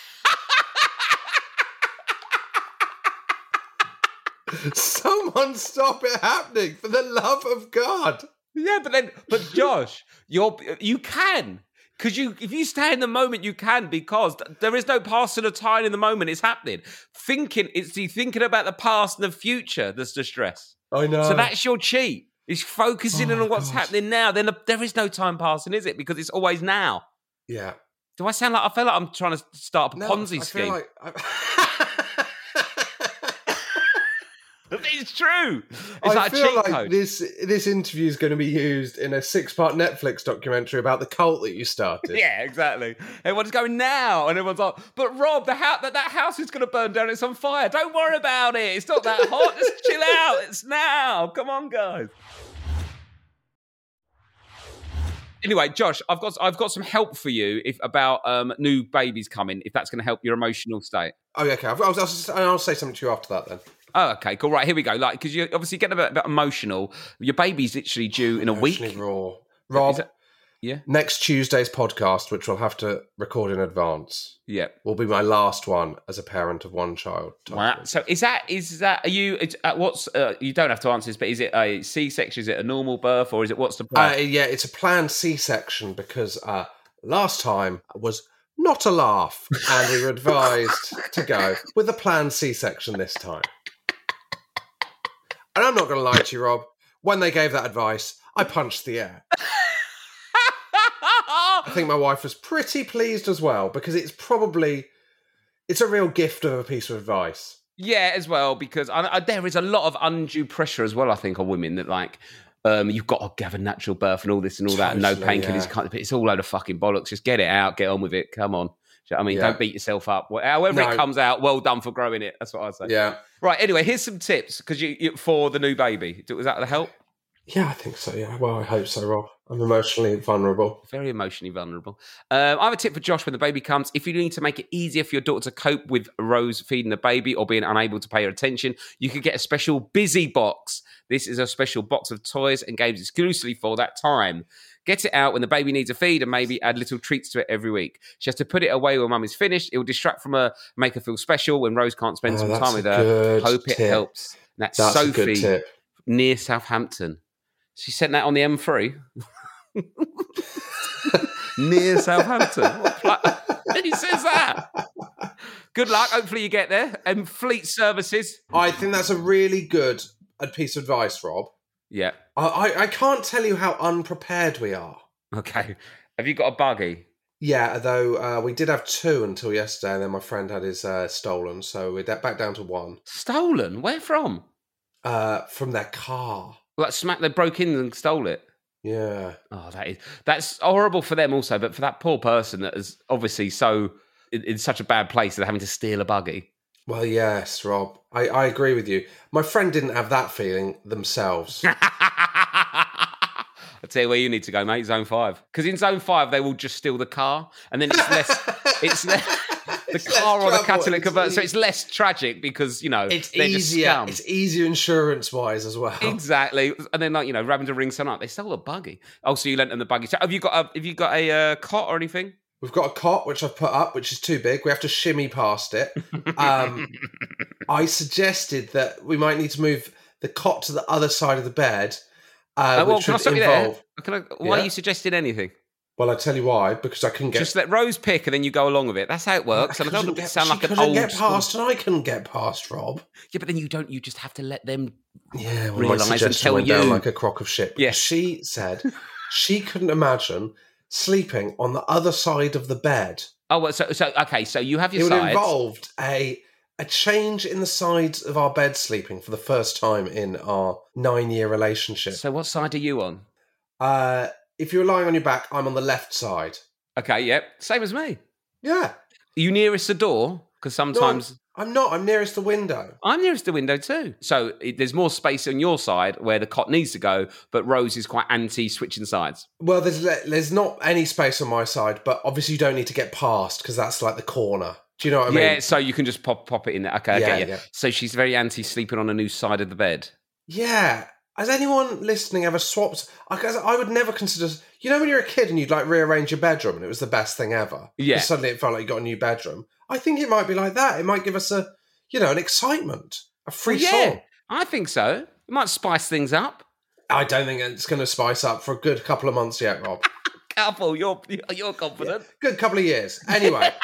Someone stop it happening, for the love of God. Yeah, but then, but Josh, you're you can because you if you stay in the moment, you can because there is no passing of time in the moment. It's happening. Thinking it's the thinking about the past and the future that's the stress. I know. So that's your cheat. It's focusing Oh, on what's God. happening now. Then the, there is no time passing, is it? Because it's always now. Yeah. Do I sound like I feel like I'm trying to start a No, Ponzi I scheme? feel like I- It's true. It's I like a feel cheat like code. this this interview is going to be used in a six-part Netflix documentary about the cult that you started. Yeah, exactly. Everyone's going now, and everyone's like, "But Rob, the house that that house is going to burn down. It's on fire. Don't worry about it. It's not that hot. Just chill out. It's now. Come on, guys." Anyway, Josh, I've got I've got some help for you if about um, new babies coming. If that's going to help your emotional state. Oh, okay. I'll, I'll, I'll, I'll say something to you after that then. Oh, okay, cool. Right, here we go. Like, because you're obviously getting a bit, a bit emotional. Your baby's literally due in a week. Emotionally raw. Rob, Is that- yeah, next Tuesday's podcast, which we'll have to record in advance, yeah. will be my last one as a parent of one child. Wow. So is that is that are you? It's, uh, what's uh, you don't have to answer this, but is it a C-section? Is it a normal birth, or is it what's the plan? Uh, yeah, it's a planned C-section because uh, last time was not a laugh, and we were advised to go with a planned C-section this time. And I'm not going to lie to you, Rob. When they gave that advice, I punched the air. I think my wife was pretty pleased as well because it's probably it's a real gift of a piece of advice. Yeah, as well, because I, I, there is a lot of undue pressure as well, I think, on women that like, um, you've got to have a natural birth and all this and all that, and no Totally, painkillers. yeah. Can't- It's all a load of fucking bollocks. Just get it out, get on with it. Come on. Do you know what I mean, Yeah. don't beat yourself up. Wh- However No. it comes out, well done for growing it. That's what I say. Yeah. Right. Anyway, here's some tips because you, you for the new baby. Was that the help? Yeah, I think so, yeah. Well, I hope so, Rob. I'm emotionally vulnerable. Very emotionally vulnerable. Um, I have a tip for Josh when the baby comes. If you need to make it easier for your daughter to cope with Rose feeding the baby or being unable to pay her attention, you could get a special busy box. This is a special box of toys and games exclusively for that time. Get it out when the baby needs a feed and maybe add little treats to it every week. She has to put it away when mum is finished. It will distract from her, make her feel special when Rose can't spend Oh, some that's time a with her. good Hope it tip. helps. And that's, That's a good Sophie tip. near Southampton. She sent that on the M three. Near Southampton. What pla- He says that. Good luck. Hopefully you get there. And Fleet Services. I think that's a really good uh, piece of advice, Rob. Yeah. I, I, I can't tell you how unprepared we are. Okay. Have you got a buggy? Yeah, although uh, we did have two until yesterday, and then my friend had his uh, stolen, so we're da- back down to one. Stolen? Where from? Uh, from their car. Like smack, they broke in and stole it. Yeah. Oh, that is that's horrible for them also, but for that poor person that is obviously so in, in such a bad place, they're having to steal a buggy. Well, yes, Rob. I, I agree with you. My friend didn't have that feeling themselves. I'll tell you where you need to go, mate. Zone five, because in Zone Five they will just steal the car, and then it's less. It's less. The It's car less or the trouble, catalytic it's converter, so easy. it's less tragic because you know It's they're easier. Just scum. It's easier insurance-wise as well. Exactly, and then like you know, having to ring someone up, they stole a buggy. Oh, so you lent them the buggy. So have you got a have you got a uh, cot or anything? We've got a cot which I've put up, which is too big. We have to shimmy past it. Um, I suggested that we might need to move the cot to the other side of the bed, uh, Oh, well, which can I would stop you involve. there? Can I, why Yeah. are you suggesting anything? Well, I tell you why, because I couldn't get. Just let Rose pick and then you go along with it. That's how it works. And I don't couldn't want to get- sound she like an couldn't old get school- past, and I couldn't get past, Rob. Yeah, but then you don't. You just have to let them. Yeah, well, Realise my and suggestion tell went down you. like a crock of shit. Yeah. She said she couldn't imagine sleeping on the other side of the bed. Oh, well, so so okay. So you have It your would have sides. involved a a change in the sides of our bed sleeping for the first time in our nine year relationship. So what side are you on? Uh, if you're lying on your back, I'm on the left side. Okay, yep, same as me. Yeah. Are you nearest the door? Because sometimes I'm not. I'm nearest the window. I'm nearest the window too. So it, there's more space on your side where the cot needs to go, but Rose is quite anti switching sides. Well, there's there's not any space on my side, but obviously you don't need to get past because that's like the corner. Do you know what I mean? Yeah, so you can just pop pop it in there. Okay, Yeah, okay, yeah. yeah. So she's very anti sleeping on a new side of the bed. Yeah. Has anyone listening ever swapped? I guess I would never consider. You know, when you're a kid and you'd like rearrange your bedroom, and it was the best thing ever. Yeah. 'Cause suddenly it felt like you got a new bedroom. I think it might be like that. It might give us a, you know, an excitement, a free Well, yeah, song. I think so. It might spice things up. I don't think it's going to spice up for a good couple of months yet, Rob. Careful, you're you're confident. Good couple of years. Anyway.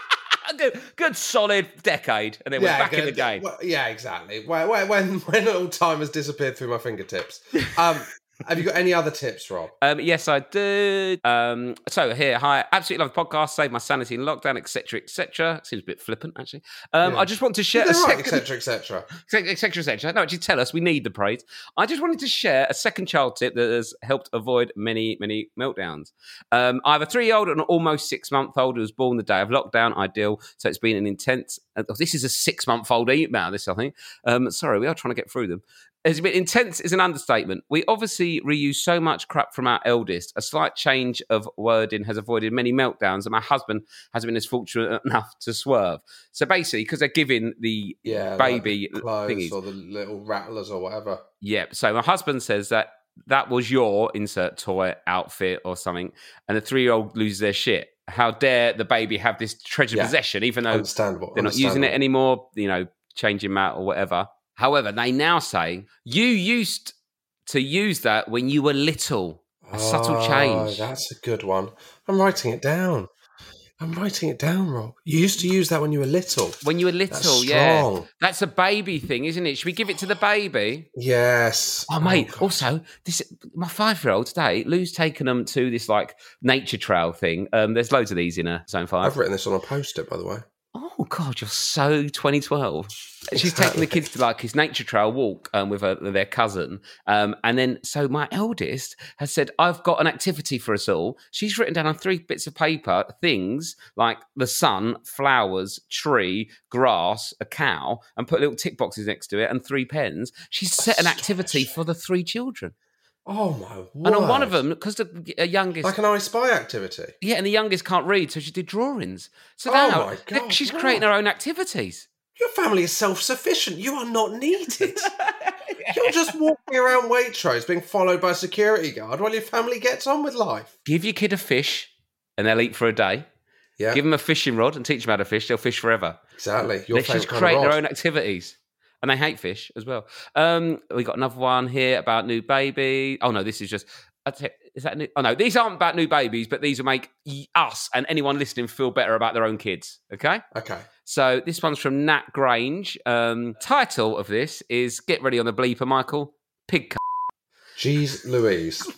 good, good, solid decade, and then we're back in the good. game. Well, yeah, exactly. When, when, when all time has disappeared through my fingertips. Um, have you got any other tips, Rob? Um, yes, I did. Um, so here, hi, absolutely love the podcast. Save my sanity in lockdown, et cetera, et cetera. Seems a bit flippant, actually. Um, Yeah. I just want to share They're a right, second, et cetera, et cetera. et cetera, et cetera. No, actually, tell us. We need the praise. I just wanted to share a second child tip that has helped avoid many, many meltdowns. Um, I have a three-year-old and an almost six-month-old who was born the day of lockdown. Ideal. So it's been an intense. Uh, this is a six-month-old email. This, I think. Um, sorry, we are trying to get through them. It's been intense is an understatement. We obviously reuse so much crap from our eldest. A slight change of wording has avoided many meltdowns, and my husband has been as fortunate enough to swerve. So basically, because they're giving the Yeah, baby like the clothes thingies. or the little rattlers or whatever. Yeah. So my husband says that that was your insert toy outfit or something, and the three-year-old loses their shit. How dare the baby have this treasured Yeah. possession, even though Understandable. they're not using it understandable. anymore, you know, changing them out or whatever. However, they now say, you used to use that when you were little. A subtle Oh, change. That's a good one. I'm writing it down. I'm writing it down, Rob. You used to use that when you were little. When you were That's little, yeah. strong. That's a baby thing, isn't it? Should we give it to the baby? Yes. Oh, mate. God. Also, this my five-year-old today, Lou's taken them to this, like, nature trail thing. Um, there's loads of these in a Zone five. I've written this on a post-it, by the way. Oh, God, you're so twenty twelve. She's taking the kids to like his nature trail walk um, with, her, with their cousin. Um, and then, so my eldest has said, I've got an activity for us all. She's written down on three bits of paper things like the sun, flowers, tree, grass, a cow, and put little tick boxes next to it and three pens. She's set an activity for the three children. Oh, my word. And on one of them, because the uh, youngest... Like an I Spy activity. yeah, and the youngest can't read, so she did drawings. So Oh now my God, she's wow. creating her own activities. Your family is self-sufficient. You are not needed. You're just walking around Waitrose being followed by a security guard while your family gets on with life. Give your kid a fish and they'll eat for a day. Yeah, Give them a fishing rod and teach them how to fish. They'll fish forever. exactly. Your They just favourite kind create of their rod. own activities. And they hate fish as well. Um, we got another one here about new baby. Oh, no, this is just... I'd say- Is that new? Oh, no, these aren't about new babies, but these will make y- us and anyone listening feel better about their own kids. Okay? Okay. So this one's from Nat Grange. Um, title of this is, get ready on the bleeper, Michael, pig c***. Jeez Louise.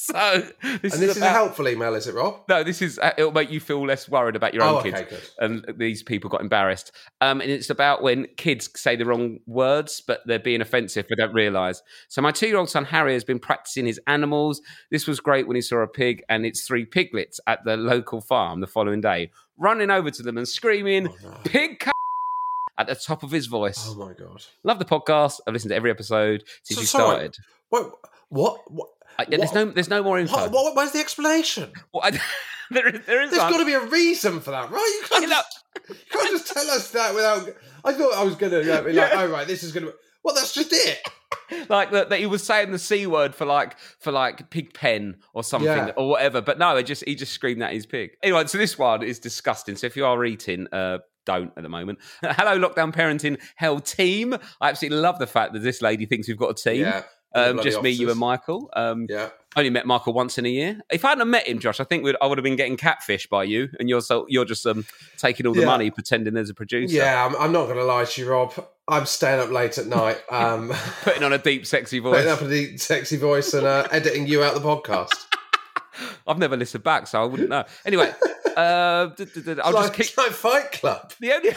So this And is this is a about- helpful email, is it, Rob? No, this is uh, it'll make you feel less worried about your own Oh, kids. okay, good. And these people got embarrassed. Um, and it's about when kids say the wrong words, but they're being offensive, but don't realise. So my two-year-old son Harry has been practicing his animals. This was great when he saw a pig and its three piglets at the local farm the following day, running over to them and screaming, Oh, no. "Pig!" at the top of his voice. Oh, my God. Love the podcast. I've listened to every episode since So you sorry. started. What? What? what? Uh, yeah, there's What? no, there's no more info. What, what, where's the explanation? Well, I- there is, there is There's one. got to be a reason for that, right? You can't, I know. just, you can't just tell us that without... I thought I was going to be like, oh, right, this is going to... Well, that's just it. Like that, that he was saying the c word for like for like pig pen or something Yeah. or whatever, but no, it just he just screamed at his pig. Anyway, so this one is disgusting. So if you are eating, uh, don't at the moment. Hello, lockdown parenting hell team. I absolutely love the fact that this lady thinks we've got a team. Yeah. Um, Bloody just me, you, officers. and Michael. Um, Yeah. Only met Michael once in a year. If I hadn't met him, Josh, I think we'd, I would have been getting catfish by you, and you're so you're just um, taking all the Yeah. money, pretending there's a producer, Yeah, I'm, I'm not going to lie to you, Rob. I'm staying up late at night, um, putting on a deep, sexy voice. putting up a deep, sexy voice and uh, editing you out the podcast. I've never listened back, so I wouldn't know. Anyway, uh, d- d- d- I'll It's just like, kick. it's like Fight Club. The only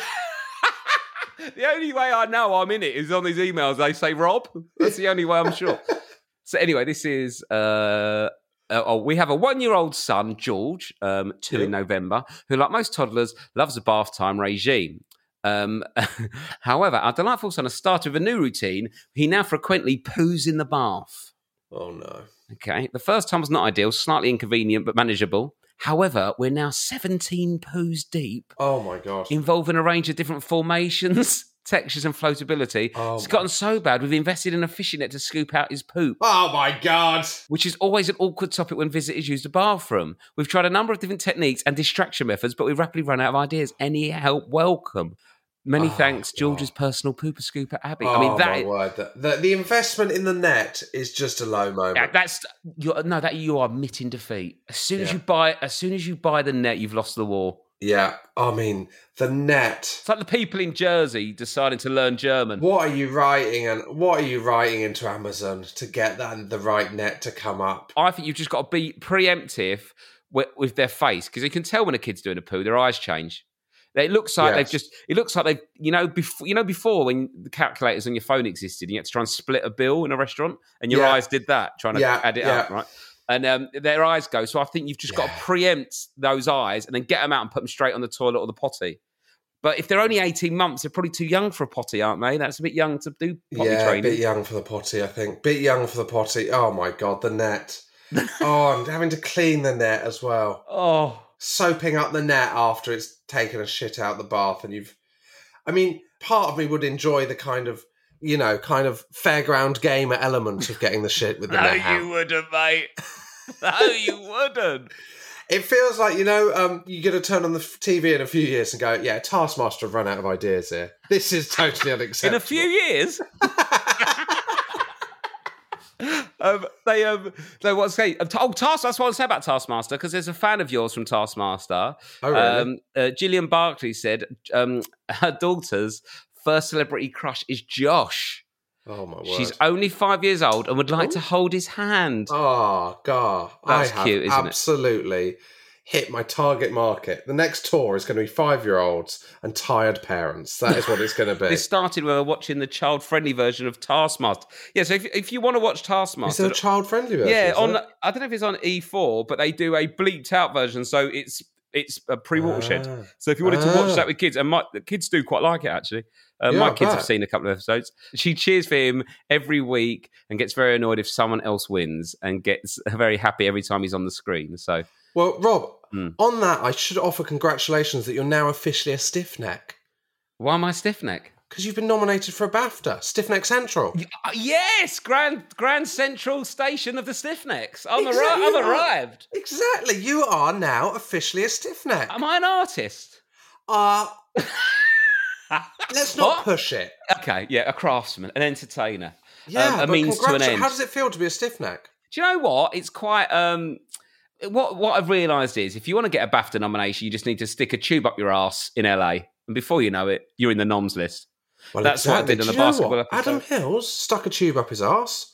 the only way I know I'm in it is on these emails. They say Rob. That's the only way I'm sure. So anyway, this is. Uh, uh, oh, we have a one-year-old son, George, um, two Yeah. in November, who, like most toddlers, loves a bath time regime. Um, however, our delightful son has started with a new routine. He now frequently poos in the bath. Oh, no. Okay, the first time was not ideal, slightly inconvenient but manageable. However, we're now seventeen poos deep, Oh, my God. involving a range of different formations, textures, and floatability. Oh, It's gotten so bad, we've invested in a fishing net to scoop out his poop, Oh, my God. which is always an awkward topic when visitors use the bathroom. We've tried a number of different techniques and distraction methods, but we've rapidly run out of ideas. Any help welcome. Many Oh, thanks, George's God. personal pooper scooper, Abby. Oh, I mean, that my word. The, the, the investment in the net is just a low moment. Yeah, that's you're, no, that you are admitting defeat. As soon as Yeah. you buy, as soon as you buy the net, you've lost the war. Yeah. I mean, the net. It's like the people in Jersey deciding to learn German. What are you writing and what are you writing into Amazon to get that the right net to come up? I think you've just got to be preemptive with, with their face because you can tell when a kid's doing a poo, their eyes change. It looks like Yes. they've just. It looks like they've. You know, before you know before when the calculators on your phone existed, you had to try and split a bill in a restaurant, and your Yeah. eyes did that, trying to Yeah, add it yeah. up, right? And um, their eyes go. So I think you've just got to Yeah. preempt those eyes and then get them out and put them straight on the toilet or the potty. But if they're only eighteen months, they're probably too young for a potty, aren't they? That's a bit young to do potty Yeah, a training. bit young for the potty, I think. Bit young for the potty. Oh my God, the net. Oh, and having to clean the net as well. Oh, Soaping up the net after it's taken a shit out the bath, and you've. I mean, part of me would enjoy the kind of, you know, kind of fairground gamer element of getting the shit with the no, net you out. wouldn't, mate. No, you wouldn't. It feels like, you know, um, you're going to turn on the f- T V in a few years and go, yeah, Taskmaster have run out of ideas here. This is totally In unacceptable. a few years. um, they um, they what to say? Oh, Task. That's what I say about Taskmaster because there's a fan of yours from Taskmaster. Oh, really? Um, uh, Gillian Barkley said um, her daughter's first celebrity crush is Josh. Oh, my word. She's only five years old and would like to hold his hand. Oh, God. That's I have cute, isn't it? absolutely hit my target market. The next tour is going to be five-year-olds and tired parents. That is what it's going to be. This started when we were watching the child-friendly version of Taskmaster. Yeah, so if, if you want to watch Is Taskmaster, there a child-friendly version? yeah, is on there? I don't know if it's on E four, but they do a bleeped out version, so it's it's a pre-watershed. Ah. So if you wanted to watch Ah. that with kids, and my the kids do quite like it actually. Uh, Yeah, my I kids have bet. seen a couple of episodes. She cheers for him every week and gets very annoyed if someone else wins, and gets very happy every time he's on the screen. So Well, Rob, Hmm. on that, I should offer congratulations that you're now officially a stiff neck why am I stiff neck? because you've been nominated for a BAFTA, Stiff Neck Central. Uh, yes, Grand Grand Central Station of the Stiffnecks. I'm, Exactly, arri- I've you are. arrived. Exactly, you are now officially a stiff neck. Am I an artist? Uh, let's not What? push it. Okay, yeah, a craftsman, an entertainer. Yeah, Um, a but means to an congratu- end. How does it feel to be a stiff neck? Do you know what? It's quite. Um, what what I've realised is if you want to get a BAFTA nomination, you just need to stick a tube up your ass in L A, and before you know it, you're in the noms list. Well, That's what I did on Do the you know basketball what? episode. Adam Hills stuck a tube up his arse.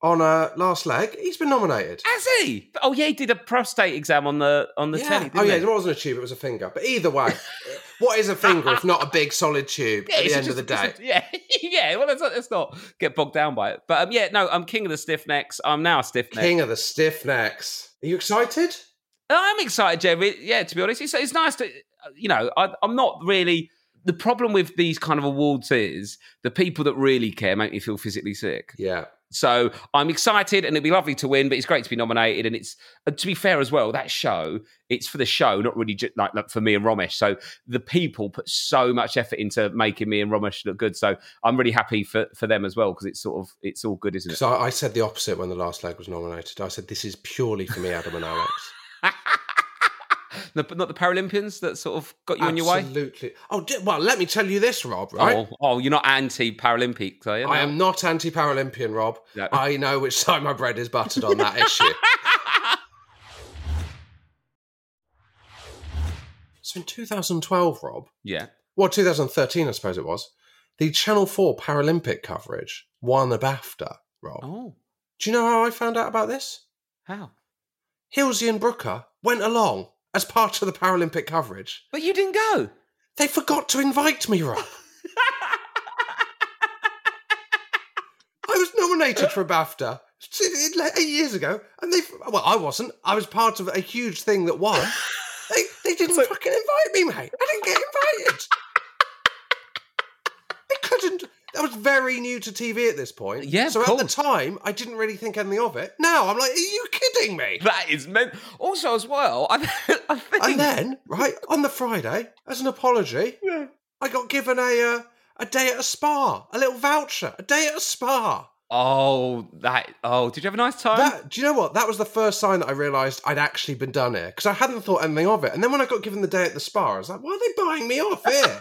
on uh, Last Leg. He's been nominated. Has he? Oh yeah, he did a prostate exam on the on the yeah. telly. Didn't oh yeah, he? it wasn't a tube; it was a finger. But either way, what is a finger if not a big solid tube Yeah, at the it's end just- of the day? it's a- yeah, yeah. Well, let's not, let's not get bogged down by it. But um, yeah, no, I'm king of the stiff necks. I'm now a stiff neck. King of the stiff necks. Are you excited? I'm excited, Jeremy. Yeah, to be honest, it's, it's nice to, you know, I, I'm not really. The problem with these kind of awards is the people that really care make me feel physically sick. Yeah. So I'm excited, and it'd be lovely to win, but it's great to be nominated. And it's, uh, to be fair as well, that show, it's for the show, not really just like, like for me and Romesh. So the people put so much effort into making me and Romesh look good. So I'm really happy for, for them as well, because it's sort of, it's all good, isn't it? So I, I said the opposite when The Last Leg was nominated. I said, this is purely for me, Adam and Alex. the, not the Paralympians that sort of got you on your way? Absolutely. Oh, di- well, let me tell you this, Rob, right? Oh, oh, you're not anti-Paralympics, are you? I am not anti-Paralympian, Rob. No. I know which side my bread is buttered on that issue. So in two thousand twelve, Rob, Yeah. well, two thousand thirteen, I suppose it was, the Channel four Paralympic coverage won a BAFTA, Rob. Oh, Do you know how I found out about this? how? Hilsey and Brooker went along as part of the Paralympic coverage. But you didn't go. They forgot to invite me, Rob. I was nominated for a BAFTA eight years ago, and they, well, I wasn't. I was part of a huge thing that won. They, they didn't So- fucking invite me, mate. I didn't get invited. They couldn't. I was very new to T V at this point. Yeah, of So at the course. time, I didn't really think anything of it. Now I'm like, are you kidding me? That is meant. Also, as well, I, I think. And then, right, on the Friday, as an apology, Yeah. I got given a uh, a day at a spa, a little voucher, a day at a spa. Oh, that. Oh, did you have a nice time? That, do you know what? That was the first sign that I realised I'd actually been done here, because I hadn't thought anything of it. And then when I got given the day at the spa, I was like, why are they buying me off here?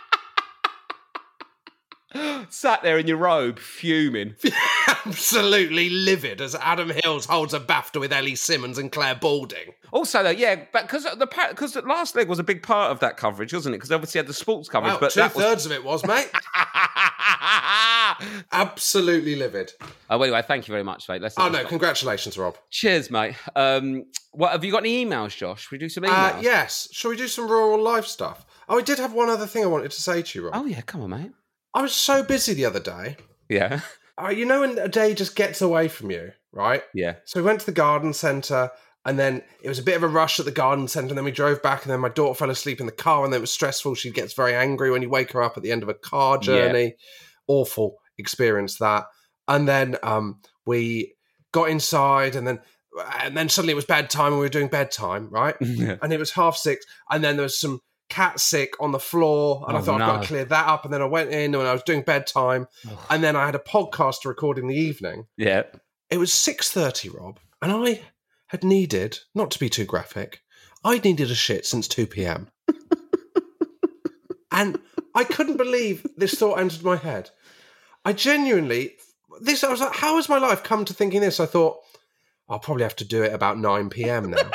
Sat there in your robe, fuming. Absolutely livid as Adam Hills holds a BAFTA with Ellie Simmons and Claire Balding. Also, though, yeah, but because the because the last leg was a big part of that coverage, wasn't it? Because obviously had the sports coverage, Well, but two that was. thirds of it was, mate. Absolutely livid. Oh, anyway, thank you very much, mate. Let's. Oh no, congratulations, Rob. Cheers, mate. Um, what have you got? Any emails, Josh? Should we do some emails? Uh, yes. Shall we do some rural life stuff? Oh, I did have one other thing I wanted to say to you, Rob. Oh yeah, come on, mate. I was so busy the other day. Yeah, Uh, you know when a day just gets away from you, right? yeah. So we went to the garden centre, and then it was a bit of a rush at the garden centre, and then we drove back, and then my daughter fell asleep in the car, and then it was stressful. She gets very angry when you wake her up at the end of a car journey. Awful experience, that. And then um, we got inside, and then and then suddenly it was bedtime, and we were doing bedtime, right? Yeah. And it was half six, and then there was some cat sick on the floor, and Oh, I thought I've got no. to clear that up. And then I went in, and I was doing bedtime, and then I had a podcast to record in the evening. Yeah. It was six thirty, Rob, and I had needed, not to be too graphic, I needed a shit since two p.m. And I couldn't believe this thought entered my head. I genuinely, this I was like, how has my life come to thinking this? I thought, I'll probably have to do it about nine p.m. now.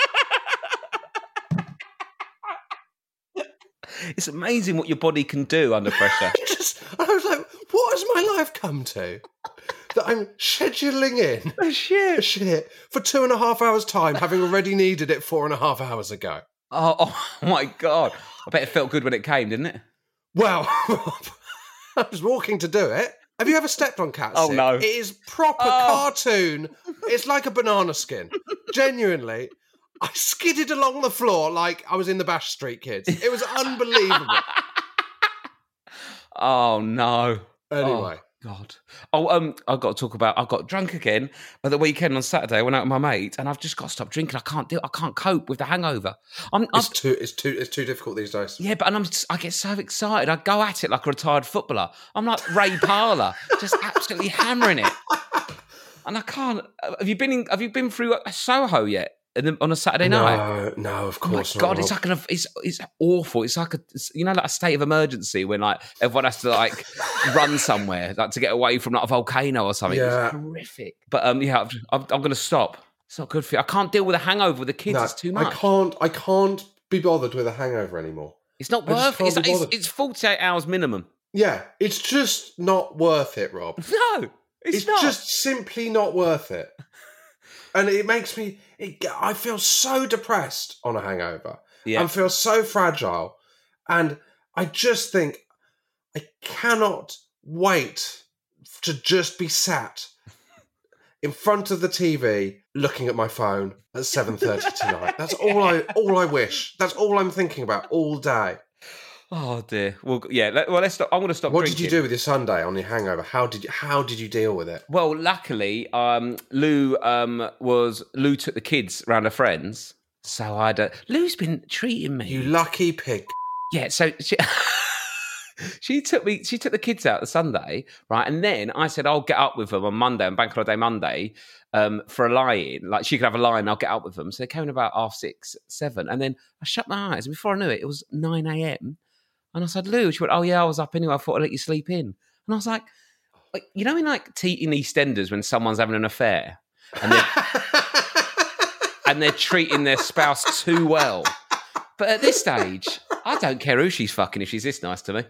It's amazing what your body can do under pressure. Just, I was like, what has my life come to? That I'm scheduling in Oh, shit. shit for two and a half hours' time, having already needed it four and a half hours ago. Oh, oh my God. I bet it felt good when it came, didn't it? Well, I was walking to do it. Have you ever stepped on cat Oh, sick? no. It is proper Oh. cartoon. It's like a banana skin. Genuinely. I skidded along the floor like I was in the Bash Street Kids. It was unbelievable. Oh, no. Anyway. Oh, God. Oh, um, I've got to talk about, I got drunk again at the weekend on Saturday. I went out with my mate, and I've just got to stop drinking. I can't do I can't cope with the hangover. I'm, I'm It's too it's too it's too difficult these days. Yeah, but and I'm just, I get so excited. I go at it like a retired footballer. I'm like Ray Parlour, just absolutely hammering it. And I can't. Have you been in? Have you been through a Soho yet? In the, on a Saturday night? No, no, of Oh my course not. God, it's Rob. like an, it's it's awful. It's like a, it's, you know, like a state of emergency when like everyone has to like run somewhere, like to get away from like a volcano or something. Yeah. It's horrific. But um, yeah, I'm, I'm, I'm going to stop. It's not good for you. I can't deal with a hangover with the kids. No, It's too much. I can't I can't be bothered with a hangover anymore. It's not I just worth it. can't It's, be it's, bothered. it's forty-eight hours minimum. Yeah, it's just not worth it, Rob. No. It's, It's not. just simply not worth it. And it makes me, it, I feel so depressed on a hangover. Yeah. And feel so fragile. And I just think I cannot wait to just be sat in front of the T V looking at my phone at seven thirty tonight. That's all I all I wish. That's all I'm thinking about all day. Oh dear. Well, yeah. Let, well, let's stop. I'm going to stop. What drinking. did you do with your Sunday on your hangover? How did you how did you deal with it? Well, luckily, um, Lou um, was Lou took the kids round her friends, so I'd uh, Lou's been treating me. You lucky pig. Yeah, so she, she took me. She took the kids out the Sunday, right, and then I said I'll get up with them on Monday, on Bank Holiday Monday, um, for a lie-in. Like she could have a lie-in, I'll get up with them. So they came in about half six, seven, and then I shut my eyes, and before I knew it, it was nine a.m. And I said, Lou, she went, oh yeah, I was up anyway. I thought I'd let you sleep in. And I was like, like you know, in like T in EastEnders when someone's having an affair and they're, and they're treating their spouse too well. But at this stage, I don't care who she's fucking if she's this nice to me.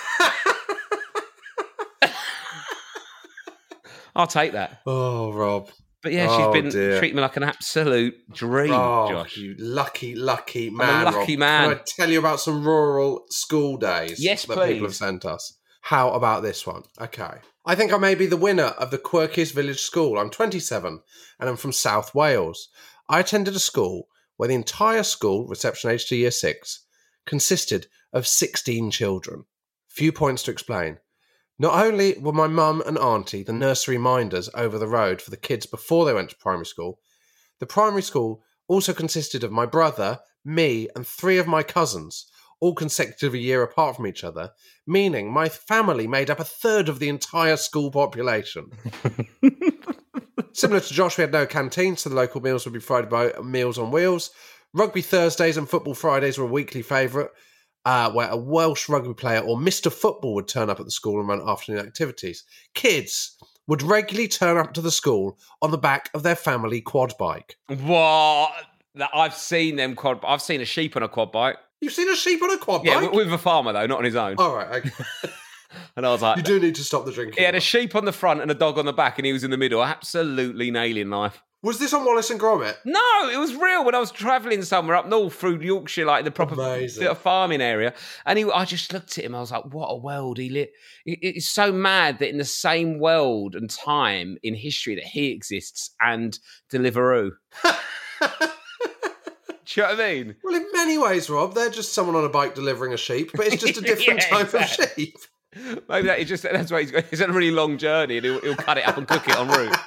I'll take that. Oh, Rob. But yeah, Oh, she's been dear. treating me like an absolute dream, Oh, Josh. you lucky, lucky I'm a man. lucky Rob. man. Can I tell you about some rural school days Yes, that please. people have sent us? How about this one? Okay. I think I may be the winner of the quirkiest village school. I'm twenty-seven and I'm from South Wales. I attended a school where the entire school, reception age to year six, consisted of sixteen children. Few points to explain. Not only were my mum and auntie the nursery minders over the road for the kids before they went to primary school, the primary school also consisted of my brother, me, and three of my cousins, all consecutive a year apart from each other, meaning my family made up a third of the entire school population. Similar to Josh, we had no canteen, so the local meals would be provided by Meals on Wheels. Rugby Thursdays and Football Fridays were a weekly favourite, uh, where a Welsh rugby player or Mister Football would turn up at the school and run afternoon activities. Kids would regularly turn up to the school on the back of their family quad bike. What? That- I've seen them quad. I've seen a sheep on a quad bike. You've seen a sheep on a quad Yeah, bike? with, with a farmer though, not on his own. All right, okay. And I was like, You do need to stop the drinking. he had a sheep on the front and a dog on the back, and he was in the middle. Absolutely nailing life. Was this on Wallace and Gromit? No, it was real when I was travelling somewhere up north through Yorkshire, like the proper Amazing. little farming area. And he, I just looked at him. I was like, what a world he lit. It, it's so mad that in the same world and time in history that he exists and Deliveroo. Do you know what I mean? Well, in many ways, Rob, they're just someone on a bike delivering a sheep, but it's just a different Yeah, type exactly. of sheep. Maybe that is just that's why he's got. It's a really long journey, and he'll, he'll cut it up and cook it en route.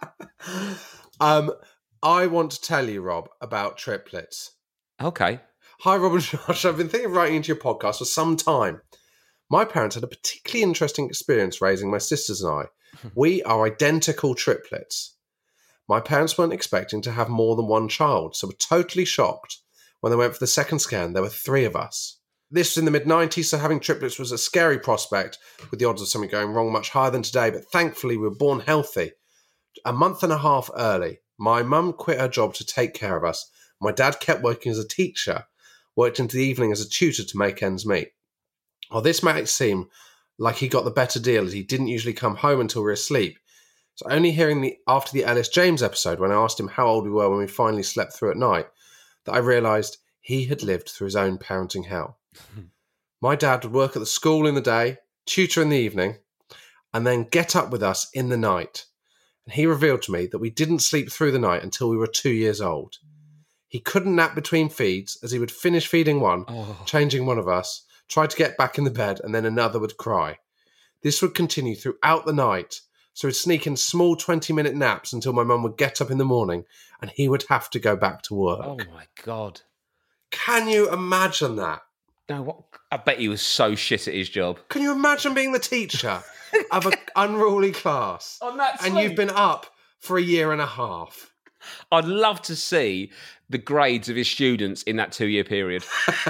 um, I want to tell you, Rob, about triplets. Okay. Hi, Rob and Josh. I've been thinking of writing into your podcast for some time. My parents had a particularly interesting experience raising my sisters and I. We are identical triplets. My parents weren't expecting to have more than one child, so were totally shocked when they went for the second scan. There were three of us. This was in the mid nineties, so having triplets was a scary prospect, with the odds of something going wrong much higher than today, but thankfully we were born healthy. A month and a half early, my mum quit her job to take care of us. My dad kept working as a teacher, worked into the evening as a tutor to make ends meet. While this might seem like he got the better deal, as he didn't usually come home until we were asleep, so only hearing the after the Ellis James episode, when I asked him how old we were when we finally slept through at night, that I realised he had lived through his own parenting hell. My dad would work at the school in the day, tutor in the evening, and then get up with us in the night. And he revealed to me that we didn't sleep through the night until we were two years old. He couldn't nap between feeds, as he would finish feeding one, Oh. changing one of us, try to get back in the bed, and then another would cry. This would continue throughout the night, so he'd sneak in small twenty-minute naps until my mum would get up in the morning, and he would have to go back to work. Oh my god. Can you imagine that? No, what? I bet he was so shit at his job. Can you imagine being the teacher of an unruly class? On that And you've been up for a year and a half. I'd love to see the grades of his students in that two-year period.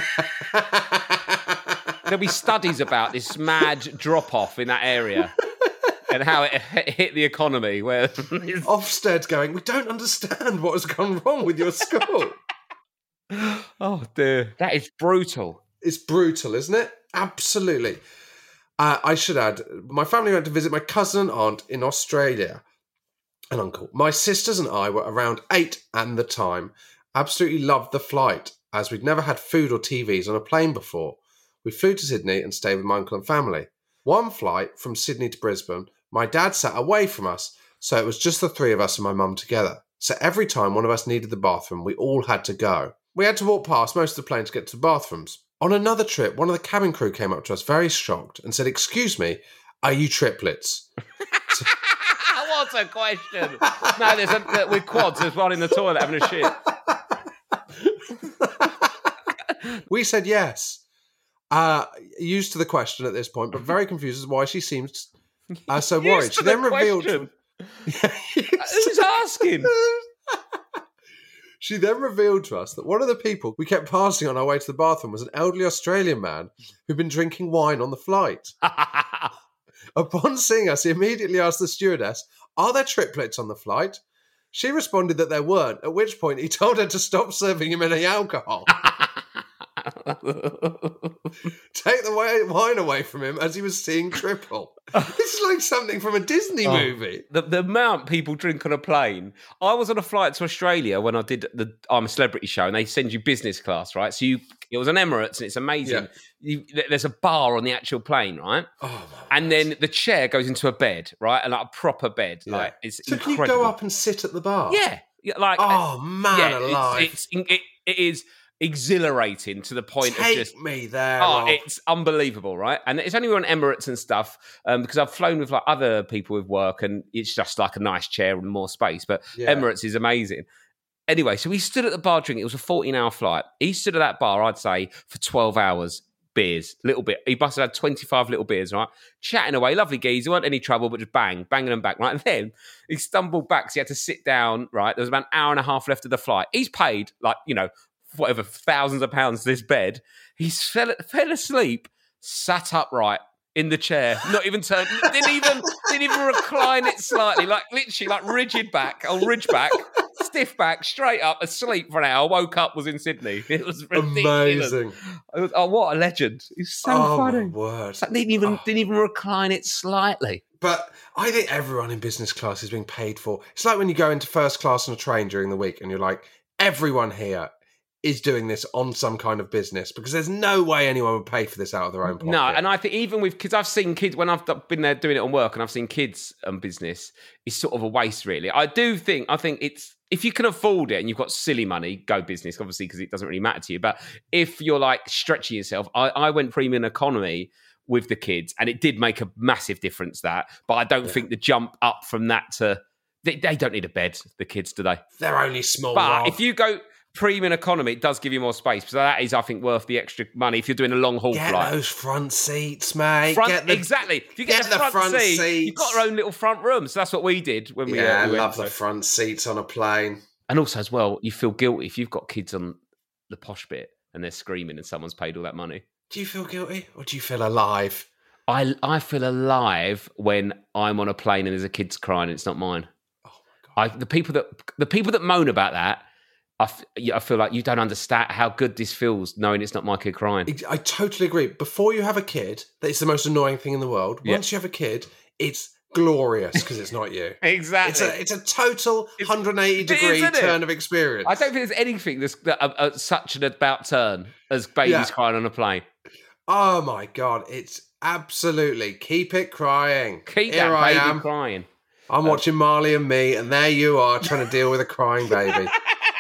There'll be studies about this mad drop-off in that area and how it hit the economy. Where Ofsted going, we don't understand what has gone wrong with your school. oh dear, that is brutal. It's brutal, isn't it? Absolutely. Uh, I should add, my family went to visit my cousin and aunt in Australia. An uncle. My sisters and I were around eight at the time. Absolutely loved the flight, as we'd never had food or T Vs on a plane before. We flew to Sydney and stayed with my uncle and family. One flight from Sydney to Brisbane, my dad sat away from us, so it was just the three of us and my mum together. So every time one of us needed the bathroom, we all had to go. We had to walk past most of the plane to get to the bathrooms. On another trip, one of the cabin crew came up to us very shocked and said, "Excuse me, are you triplets?" What a question. No, there's a, with quads, there's one in the toilet having a shit. We said yes. Uh, used to the question at this point, but very confused as why she seems uh, so worried. She the then revealed... Who's asking? She then revealed to us that one of the people we kept passing on our way to the bathroom was an elderly Australian man who'd been drinking wine on the flight. Upon seeing us, he immediately asked the stewardess, "Are there triplets on the flight?" She responded that there weren't, at which point he told her to stop serving him any alcohol. Take the wine away from him as he was seeing triple. This is like something from a Disney Oh, movie. The, the amount people drink on a plane. I was on a flight to Australia when I did the I'm a Celebrity show, and they send you business class, right? So you, it was an Emirates, and it's amazing. You, there's a bar on the actual plane, right? Oh, and then the chair goes into a bed, right? And like a proper bed. Yeah. Like it's so incredible. can you go up and sit at the bar? Yeah. Yeah, like Oh, man yeah, alive. It's, it's it, it is exhilarating to the point Take of just me there. oh, Rob. it's unbelievable, right? And it's only on Emirates and stuff um, because I've flown with like other people with work, and it's just like a nice chair and more space. But Yeah. Emirates is amazing. Anyway, so we stood at the bar drinking. It was a fourteen-hour flight. He stood at that bar, I'd say, for twelve hours. Beers, little bit. He must have had twenty-five little beers, right? Chatting away, lovely geese. There weren't any trouble, but just bang, banging them back, right? And then he stumbled back, so he had to sit down, right? There was about an hour and a half left of the flight. He's paid, like, you know, whatever, thousands of pounds to this bed. He fell, fell asleep, sat upright in the chair, not even turned, didn't even, didn't even recline it slightly, like literally, like rigid back, old ridge back, stiff back, straight up, asleep for an hour. Woke up, was in Sydney. It was ridiculous. Amazing. It was, oh, what a legend! He's so oh, funny. my word. It's like didn't even Oh. didn't even recline it slightly. But I think everyone in business class is being paid for. It's like when you go into first class on a train during the week and you're like, everyone here is doing this on some kind of business because there's no way anyone would pay for this out of their own pocket. No, and I think even with kids, I've seen kids when I've been there doing it on work, and I've seen kids on business. It's sort of a waste, really. I do think. I think it's if you can afford it and you've got silly money, go business, obviously, because it doesn't really matter to you. But if you're like stretching yourself, I, I went premium economy with the kids, and it did make a massive difference. That, but I don't Yeah. think the jump up from that to they, they don't need a bed. The kids today, They're only small. but Rob. if you go premium economy, it does give you more space. So that is, I think, worth the extra money if you're doing a long haul Get flight. those front seats, mate. Front, get the, exactly. If you get, get the front, the front seat, seats. you've got our own little front room. So that's what we did when we. Yeah, uh, I we went, love the so- front seats on a plane. And also, as well, you feel guilty if you've got kids on the posh bit and they're screaming and someone's paid all that money. Do you feel guilty or do you feel alive? I I feel alive when I'm on a plane and there's a kid's crying and it's not mine. Oh my god! I the people that the people that moan about that. I, f- I feel like you don't understand how good this feels knowing it's not my kid crying. I totally agree. Before you have a kid, it's the most annoying thing in the world. Yeah. Once you have a kid, it's glorious because it's not you. Exactly. It's a it's a total It's- one hundred eighty it degree is, isn't it? turn of experience. I don't think there's anything that's that, uh, uh, such an about turn as babies Yeah. crying on a plane. Oh my god! It's absolutely keep it crying. Keep Here that I baby am. crying. I'm watching Marley and Me, and there you are trying to deal with a crying baby.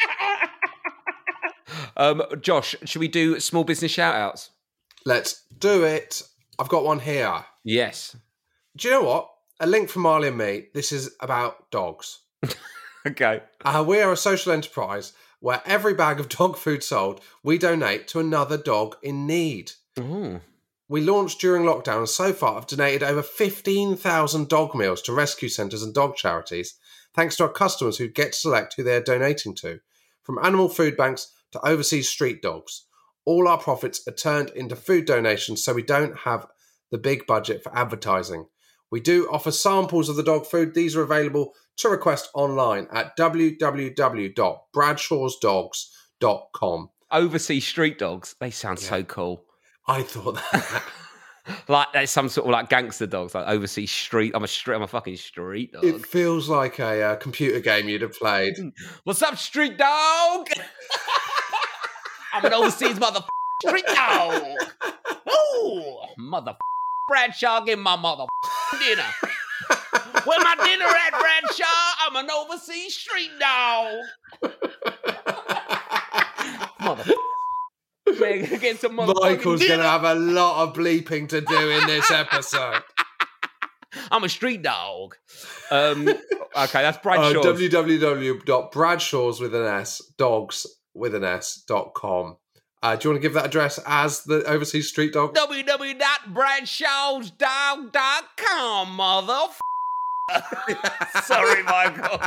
Um, Josh, should we do small business shout outs? Let's do it. I've got one here. Yes. Do you know what? A link from Marley and Me. This is about dogs. Okay. Uh, we are a social enterprise where every bag of dog food sold, we donate to another dog in need. Ooh. We launched during lockdown and so far have donated over fifteen thousand dog meals to rescue centres and dog charities, thanks to our customers who get to select who they're donating to, from animal food banks to overseas street dogs. All our profits are turned into food donations so we don't have the big budget for advertising. We do offer samples of the dog food. These are available to request online at w w w dot bradshaws dogs dot com. Overseas street dogs. They sound so Yeah. cool. I thought that. Like that's some sort of like gangster dogs, like overseas street. I'm a street. I'm a fucking street dog. It feels like a uh, computer game you'd have played. What's up, street dog? I'm an overseas mother street dog. Oh, mother Bradshaw, give my mother dinner. Where my dinner at, Bradshaw? I'm an overseas street dog. Mother. Man, get some Michael's dinner. going to have a lot of bleeping to do in this episode. I'm a street dog. Um, okay, that's Uh, Bradshaw. w w w dot bradshaws with an S, dogs with an S dot com. Uh, do you want to give that address as the overseas street dog? w w w dot bradshaws dog dot com, mother. Sorry, Michael.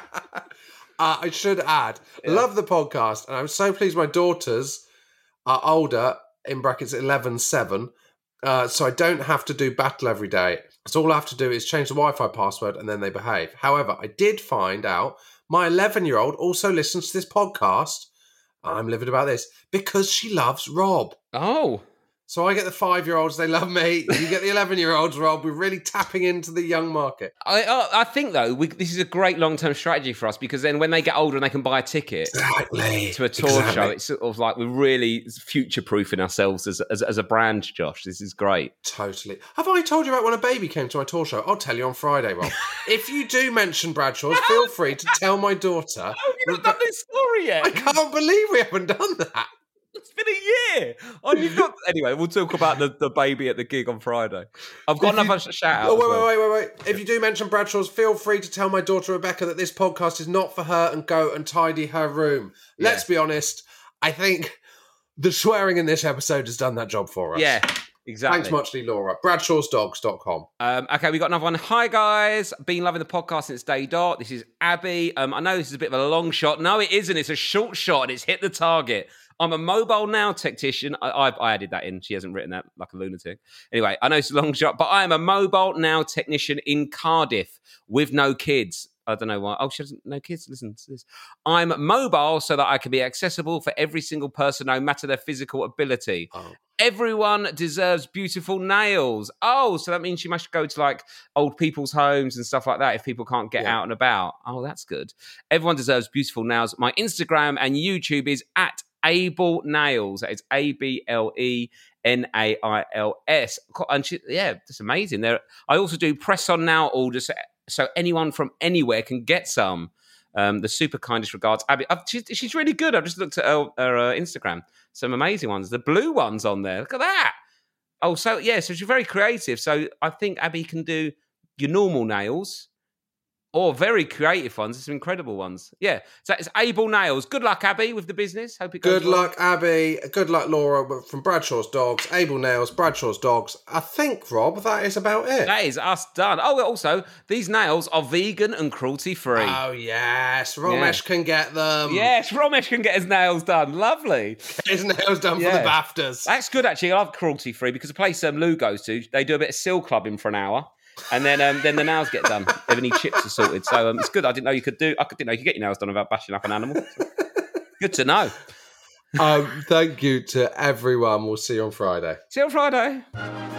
Uh, I should add, Yeah. love the podcast, and I'm so pleased my daughters are older, in brackets eleven seven, uh, so I don't have to do battle every day. So all I have to do is change the Wi-Fi password and then they behave. However, I did find out my eleven-year-old also listens to this podcast. I'm livid about this, because she loves Rob. Oh. So I get the five-year-olds, they love me. You get the eleven-year-olds, Rob. We're really tapping into the young market. I, uh, I think, though, we, this is a great long-term strategy for us because then when they get older and they can buy a ticket Exactly. to a tour exactly. show, it's sort of like we're really future-proofing ourselves as, as, as a brand, Josh. This is great. Totally. Have I told you about when a baby came to my tour show? I'll tell you on Friday, Rob. If you do mention Bradshaw's, feel free to tell my daughter. Oh, you've not done this story yet. I can't believe we haven't done that. It's been a year. Oh, you've got... Anyway, we'll talk about the, the baby at the gig on Friday. I've got If you- another shout out. Oh, as wait, well. wait, wait, wait, wait. If you do mention Bradshaw's, feel free to tell my daughter Rebecca that this podcast is not for her and go and tidy her room. Let's be honest. I think the swearing in this episode has done that job for us. Yeah, exactly. Thanks muchly, Laura. bradshaws dogs dot com. Um, okay, we got another one. Hi, guys. Been loving the podcast since day dot. This is Abby. Um, I know this is a bit of a long shot. No, it isn't. It's a short shot and it's hit the target. I'm a mobile now technician. I, I, I added that in. She hasn't written that like a lunatic. Anyway, I know it's a long shot, but I am a mobile now technician in Cardiff with no kids. I don't know why. Oh, she doesn't no kids. Listen to this. I'm mobile so that I can be accessible for every single person, no matter their physical ability. Oh. Everyone deserves beautiful nails. Oh, so that means you must go to like old people's homes and stuff like that if people can't get Yeah. out and about. Oh, that's good. Everyone deserves beautiful nails. My Instagram and YouTube is at Able Nails. That is A B L E N A I L S. And she, yeah, that's amazing. There, I also do press on now orders, so, so anyone from anywhere can get some. Um, the super kindest regards, Abby. I've, she's, she's really good. I've just looked at her, her uh, Instagram. Some amazing ones. The blue ones on there. Look at that. Oh, so yeah, so she's very creative. So I think Abby can do your normal nails or very creative ones. Some incredible ones. Yeah. So it's Able Nails. Good luck, Abby, with the business. Hope it goes Good well. luck, Abby. Good luck, Laura, from Bradshaw's Dogs, Able Nails, Bradshaw's Dogs. I think, Rob, that is about it. That is us done. Oh, also, these nails are vegan and cruelty-free. Oh, yes. Romesh can get them. Yes, Romesh can get his nails done. Lovely. His nails done Yeah. for the BAFTAs. That's good, actually. I love cruelty-free because the place um, Lou goes to, they do a bit of seal clubbing for an hour. And then, um, then the nails get done. If any chips are sorted, so um, it's good. I didn't know you could do. I didn't know you could get your nails done without bashing up an animal. Good to know. um, thank you to everyone. We'll see you on Friday. See you on Friday.